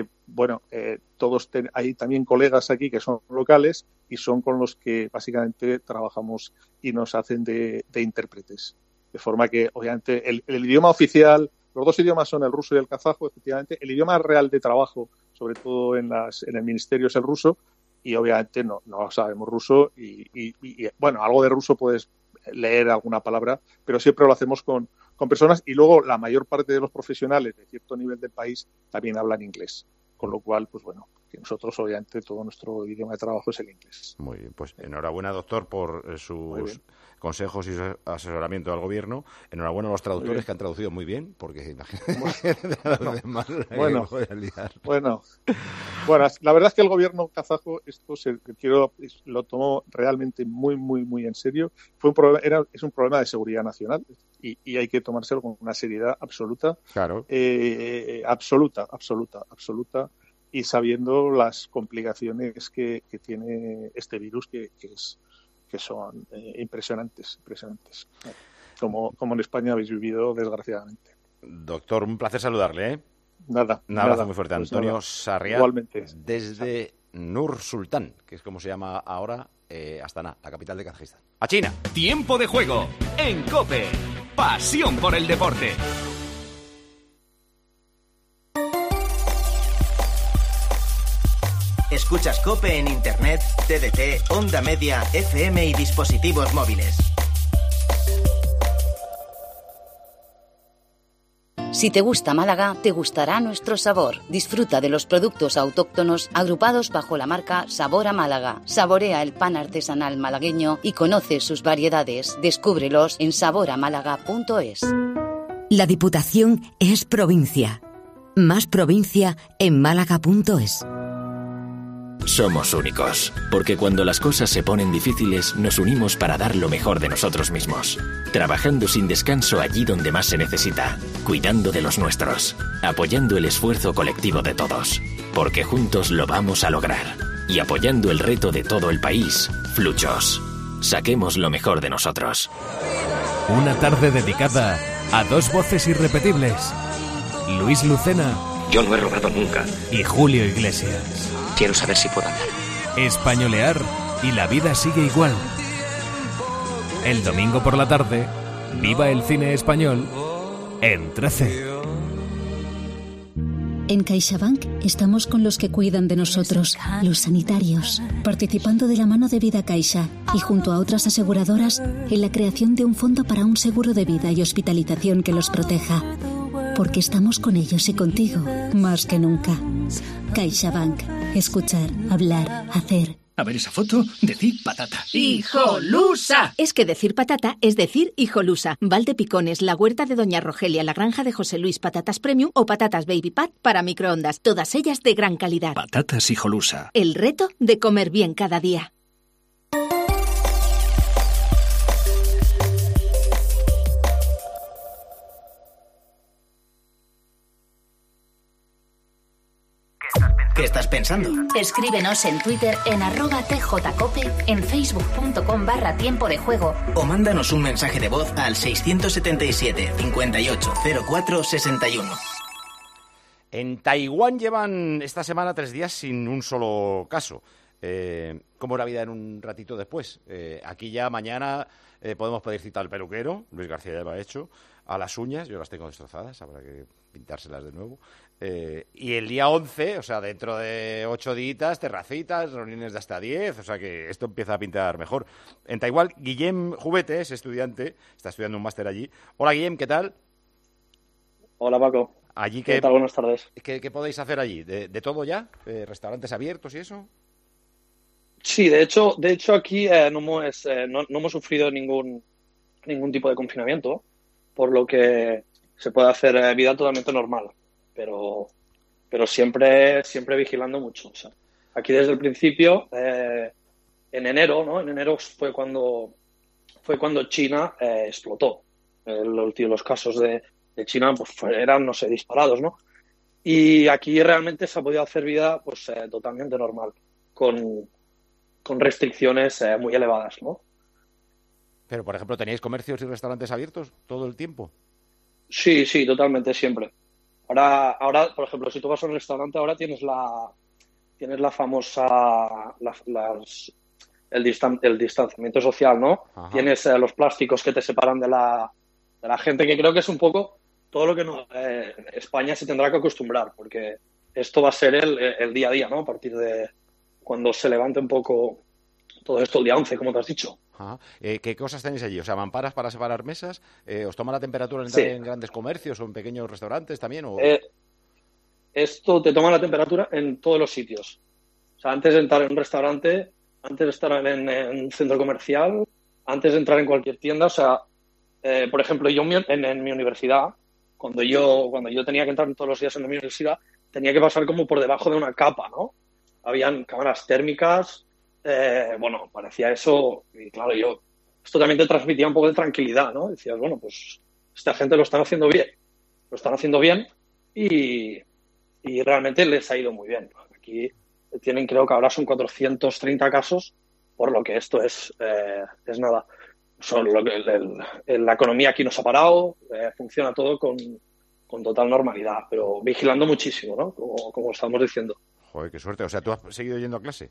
[SPEAKER 18] hay también colegas aquí que son locales y son con los que básicamente trabajamos y nos hacen de intérpretes. De forma que, obviamente, el idioma oficial, los dos idiomas son el ruso y el kazajo, efectivamente. El idioma real de trabajo, sobre todo en el ministerio, es el ruso. Y, obviamente, no sabemos ruso. Y algo de ruso puedes leer alguna palabra, pero siempre lo hacemos con personas. Y luego, la mayor parte de los profesionales de cierto nivel del país también hablan inglés. Con lo cual, que nosotros, obviamente, todo nuestro idioma de trabajo es el inglés.
[SPEAKER 16] Muy bien, pues enhorabuena, doctor, por sus consejos y su asesoramiento al gobierno. Enhorabuena a los traductores que han traducido muy bien, porque imagínate,
[SPEAKER 18] la verdad es que el gobierno kazajo lo tomó realmente muy, muy, muy en serio. Es un problema de seguridad nacional y hay que tomárselo con una seriedad absoluta.
[SPEAKER 16] Claro.
[SPEAKER 18] Absoluta. Y sabiendo las complicaciones que tiene este virus, que son impresionantes, como en España habéis vivido, desgraciadamente.
[SPEAKER 16] Doctor, un placer saludarle, ¿eh?
[SPEAKER 18] Nada.
[SPEAKER 16] Un abrazo muy fuerte. Antonio Sarriá,
[SPEAKER 18] igualmente.
[SPEAKER 16] Desde Nur Sultán, que es como se llama ahora, Astana, la capital de Kazajistán. ¡A China!
[SPEAKER 19] Tiempo de juego en COPE. Pasión por el deporte. Escuchas COPE en Internet, TDT, Onda Media, FM y dispositivos móviles.
[SPEAKER 20] Si te gusta Málaga, te gustará nuestro sabor. Disfruta de los productos autóctonos agrupados bajo la marca Sabor a Málaga. Saborea el pan artesanal malagueño y conoce sus variedades. Descúbrelos en saboramálaga.es.
[SPEAKER 21] La Diputación es provincia. Más provincia en málaga.es.
[SPEAKER 6] Somos únicos, porque cuando las cosas se ponen difíciles, nos unimos para dar lo mejor de nosotros mismos. Trabajando sin descanso allí donde más se necesita, cuidando de los nuestros, apoyando el esfuerzo colectivo de todos, porque juntos lo vamos a lograr. Y apoyando el reto de todo el país, Fluchos. Saquemos lo mejor de nosotros.
[SPEAKER 19] Una tarde dedicada a dos voces irrepetibles. Luis Lucena.
[SPEAKER 22] Yo no he robado nunca.
[SPEAKER 19] Y Julio Iglesias.
[SPEAKER 22] Quiero saber si puedo hablar.
[SPEAKER 19] Españolear y la vida sigue igual. El domingo por la tarde, viva el cine español en 13.
[SPEAKER 23] En CaixaBank estamos con los que cuidan de nosotros, los sanitarios, participando de la mano de Vida Caixa y junto a otras aseguradoras en la creación de un fondo para un seguro de vida y hospitalización que los proteja. Porque estamos con ellos y contigo, más que nunca. CaixaBank. Escuchar, hablar, hacer.
[SPEAKER 24] A ver esa foto, decir patata.
[SPEAKER 25] ¡Hijolusa! Es que decir patata es decir hijolusa. Valdepicones, la huerta de Doña Rogelia, la granja de José Luis, patatas premium o patatas baby pat para microondas. Todas ellas de gran calidad.
[SPEAKER 24] Patatas hijolusa.
[SPEAKER 25] El reto de comer bien cada día.
[SPEAKER 19] ¿Qué estás pensando?
[SPEAKER 26] Escríbenos en Twitter en @tjcope, en facebook.com/tiempo de juego.
[SPEAKER 19] O mándanos un mensaje de voz al 677 58 04 61.
[SPEAKER 16] En Taiwán llevan esta semana 3 días sin un solo caso. ¿Cómo era la vida en un ratito después? Aquí ya mañana podemos pedir cita al peluquero, Luis García ya lo ha hecho, a las uñas, yo las tengo destrozadas, habrá que pintárselas de nuevo. Y el día 11, o sea, dentro de 8 días, terracitas, reuniones de hasta 10, o sea que esto empieza a pintar mejor. En Taiwán, Guillem Jubete es estudiante, está estudiando un máster allí. Hola Guillem, ¿qué tal?
[SPEAKER 27] Hola Paco.
[SPEAKER 16] Allí
[SPEAKER 27] ¿Qué tal? Buenas tardes.
[SPEAKER 16] ¿Qué podéis hacer allí? ¿De todo ya? ¿Restaurantes abiertos y eso?
[SPEAKER 27] Sí, de hecho aquí no hemos sufrido ningún tipo de confinamiento, por lo que se puede hacer vida totalmente normal, pero siempre vigilando mucho. O sea, aquí desde el principio, en enero, ¿no? En enero fue cuando China explotó. Los casos de China pues eran, no sé, disparados, ¿no? Y aquí realmente se ha podido hacer vida pues totalmente normal, con restricciones muy elevadas, ¿no?
[SPEAKER 16] Pero, por ejemplo, ¿teníais comercios y restaurantes abiertos todo el tiempo?
[SPEAKER 27] Sí, totalmente, siempre. Ahora, por ejemplo, si tú vas a un restaurante, ahora tienes la famosa el distanciamiento social, ¿no? Ajá. Tienes los plásticos que te separan de la gente, que creo que es un poco todo lo que España se tendrá que acostumbrar, porque esto va a ser el día a día, ¿no? A partir de cuando se levante un poco todo esto el día 11, como te has dicho.
[SPEAKER 16] Ajá. ¿Qué cosas tenéis allí? O sea, ¿mamparas para separar mesas? ¿Os toma la temperatura en grandes comercios o en pequeños restaurantes también? ¿O?
[SPEAKER 27] Esto te toma la temperatura en todos los sitios. O sea, antes de entrar en un restaurante, antes de estar en un centro comercial, antes de entrar en cualquier tienda. O sea, por ejemplo, yo en mi universidad, cuando yo tenía que entrar todos los días en mi universidad, tenía que pasar como por debajo de una capa, ¿no? Habían cámaras térmicas, bueno, parecía eso, y claro, esto también te transmitía un poco de tranquilidad, ¿no? Decías, bueno, pues esta gente lo están haciendo bien y realmente les ha ido muy bien. Aquí tienen, creo que ahora son 430 casos, por lo que esto es nada. La economía aquí no se ha parado, funciona todo con total normalidad, pero vigilando muchísimo, ¿no? Como estamos diciendo.
[SPEAKER 16] Joder, qué suerte. O sea, ¿tú has seguido yendo a clase?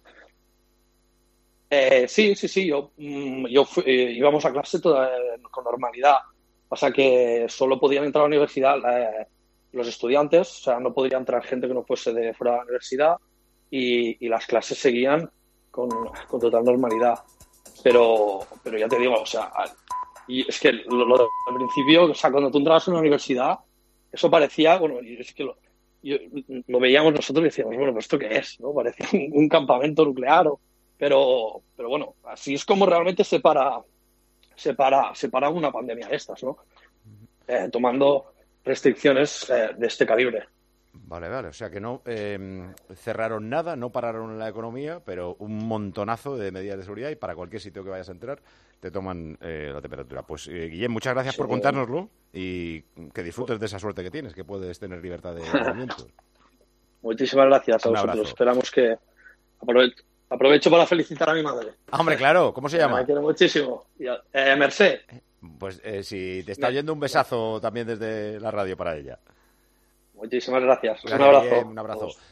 [SPEAKER 27] Sí. Íbamos a clase con normalidad. Pasa que solo podían entrar a la universidad los estudiantes, o sea, no podría entrar gente que no fuese de fuera de la universidad y las clases seguían con total normalidad. Pero ya te digo, o sea, y es que lo al principio, o sea, cuando tú entrabas en la universidad, eso parecía, bueno, es que lo veíamos nosotros y decíamos, bueno, pues ¿esto qué es? ¿No? Parecía un campamento nuclear, pero bueno, así es como realmente se para una pandemia de estas, ¿no? Tomando restricciones de este calibre.
[SPEAKER 16] Vale, o sea que no cerraron nada, no pararon la economía, pero un montonazo de medidas de seguridad y para cualquier sitio que vayas a entrar te toman la temperatura. Pues Guillem, muchas gracias por contárnoslo y que disfrutes de esa suerte que tienes, que puedes tener libertad de movimiento.
[SPEAKER 27] Muchísimas gracias a vosotros. Esperamos que aprovecho para felicitar a mi madre.
[SPEAKER 16] Hombre, claro, ¿cómo se llama?
[SPEAKER 27] Me quiero muchísimo. Mercé.
[SPEAKER 16] Pues si te está oyendo, un besazo también desde la radio para ella.
[SPEAKER 27] Muchísimas gracias. Un abrazo.
[SPEAKER 16] Un abrazo.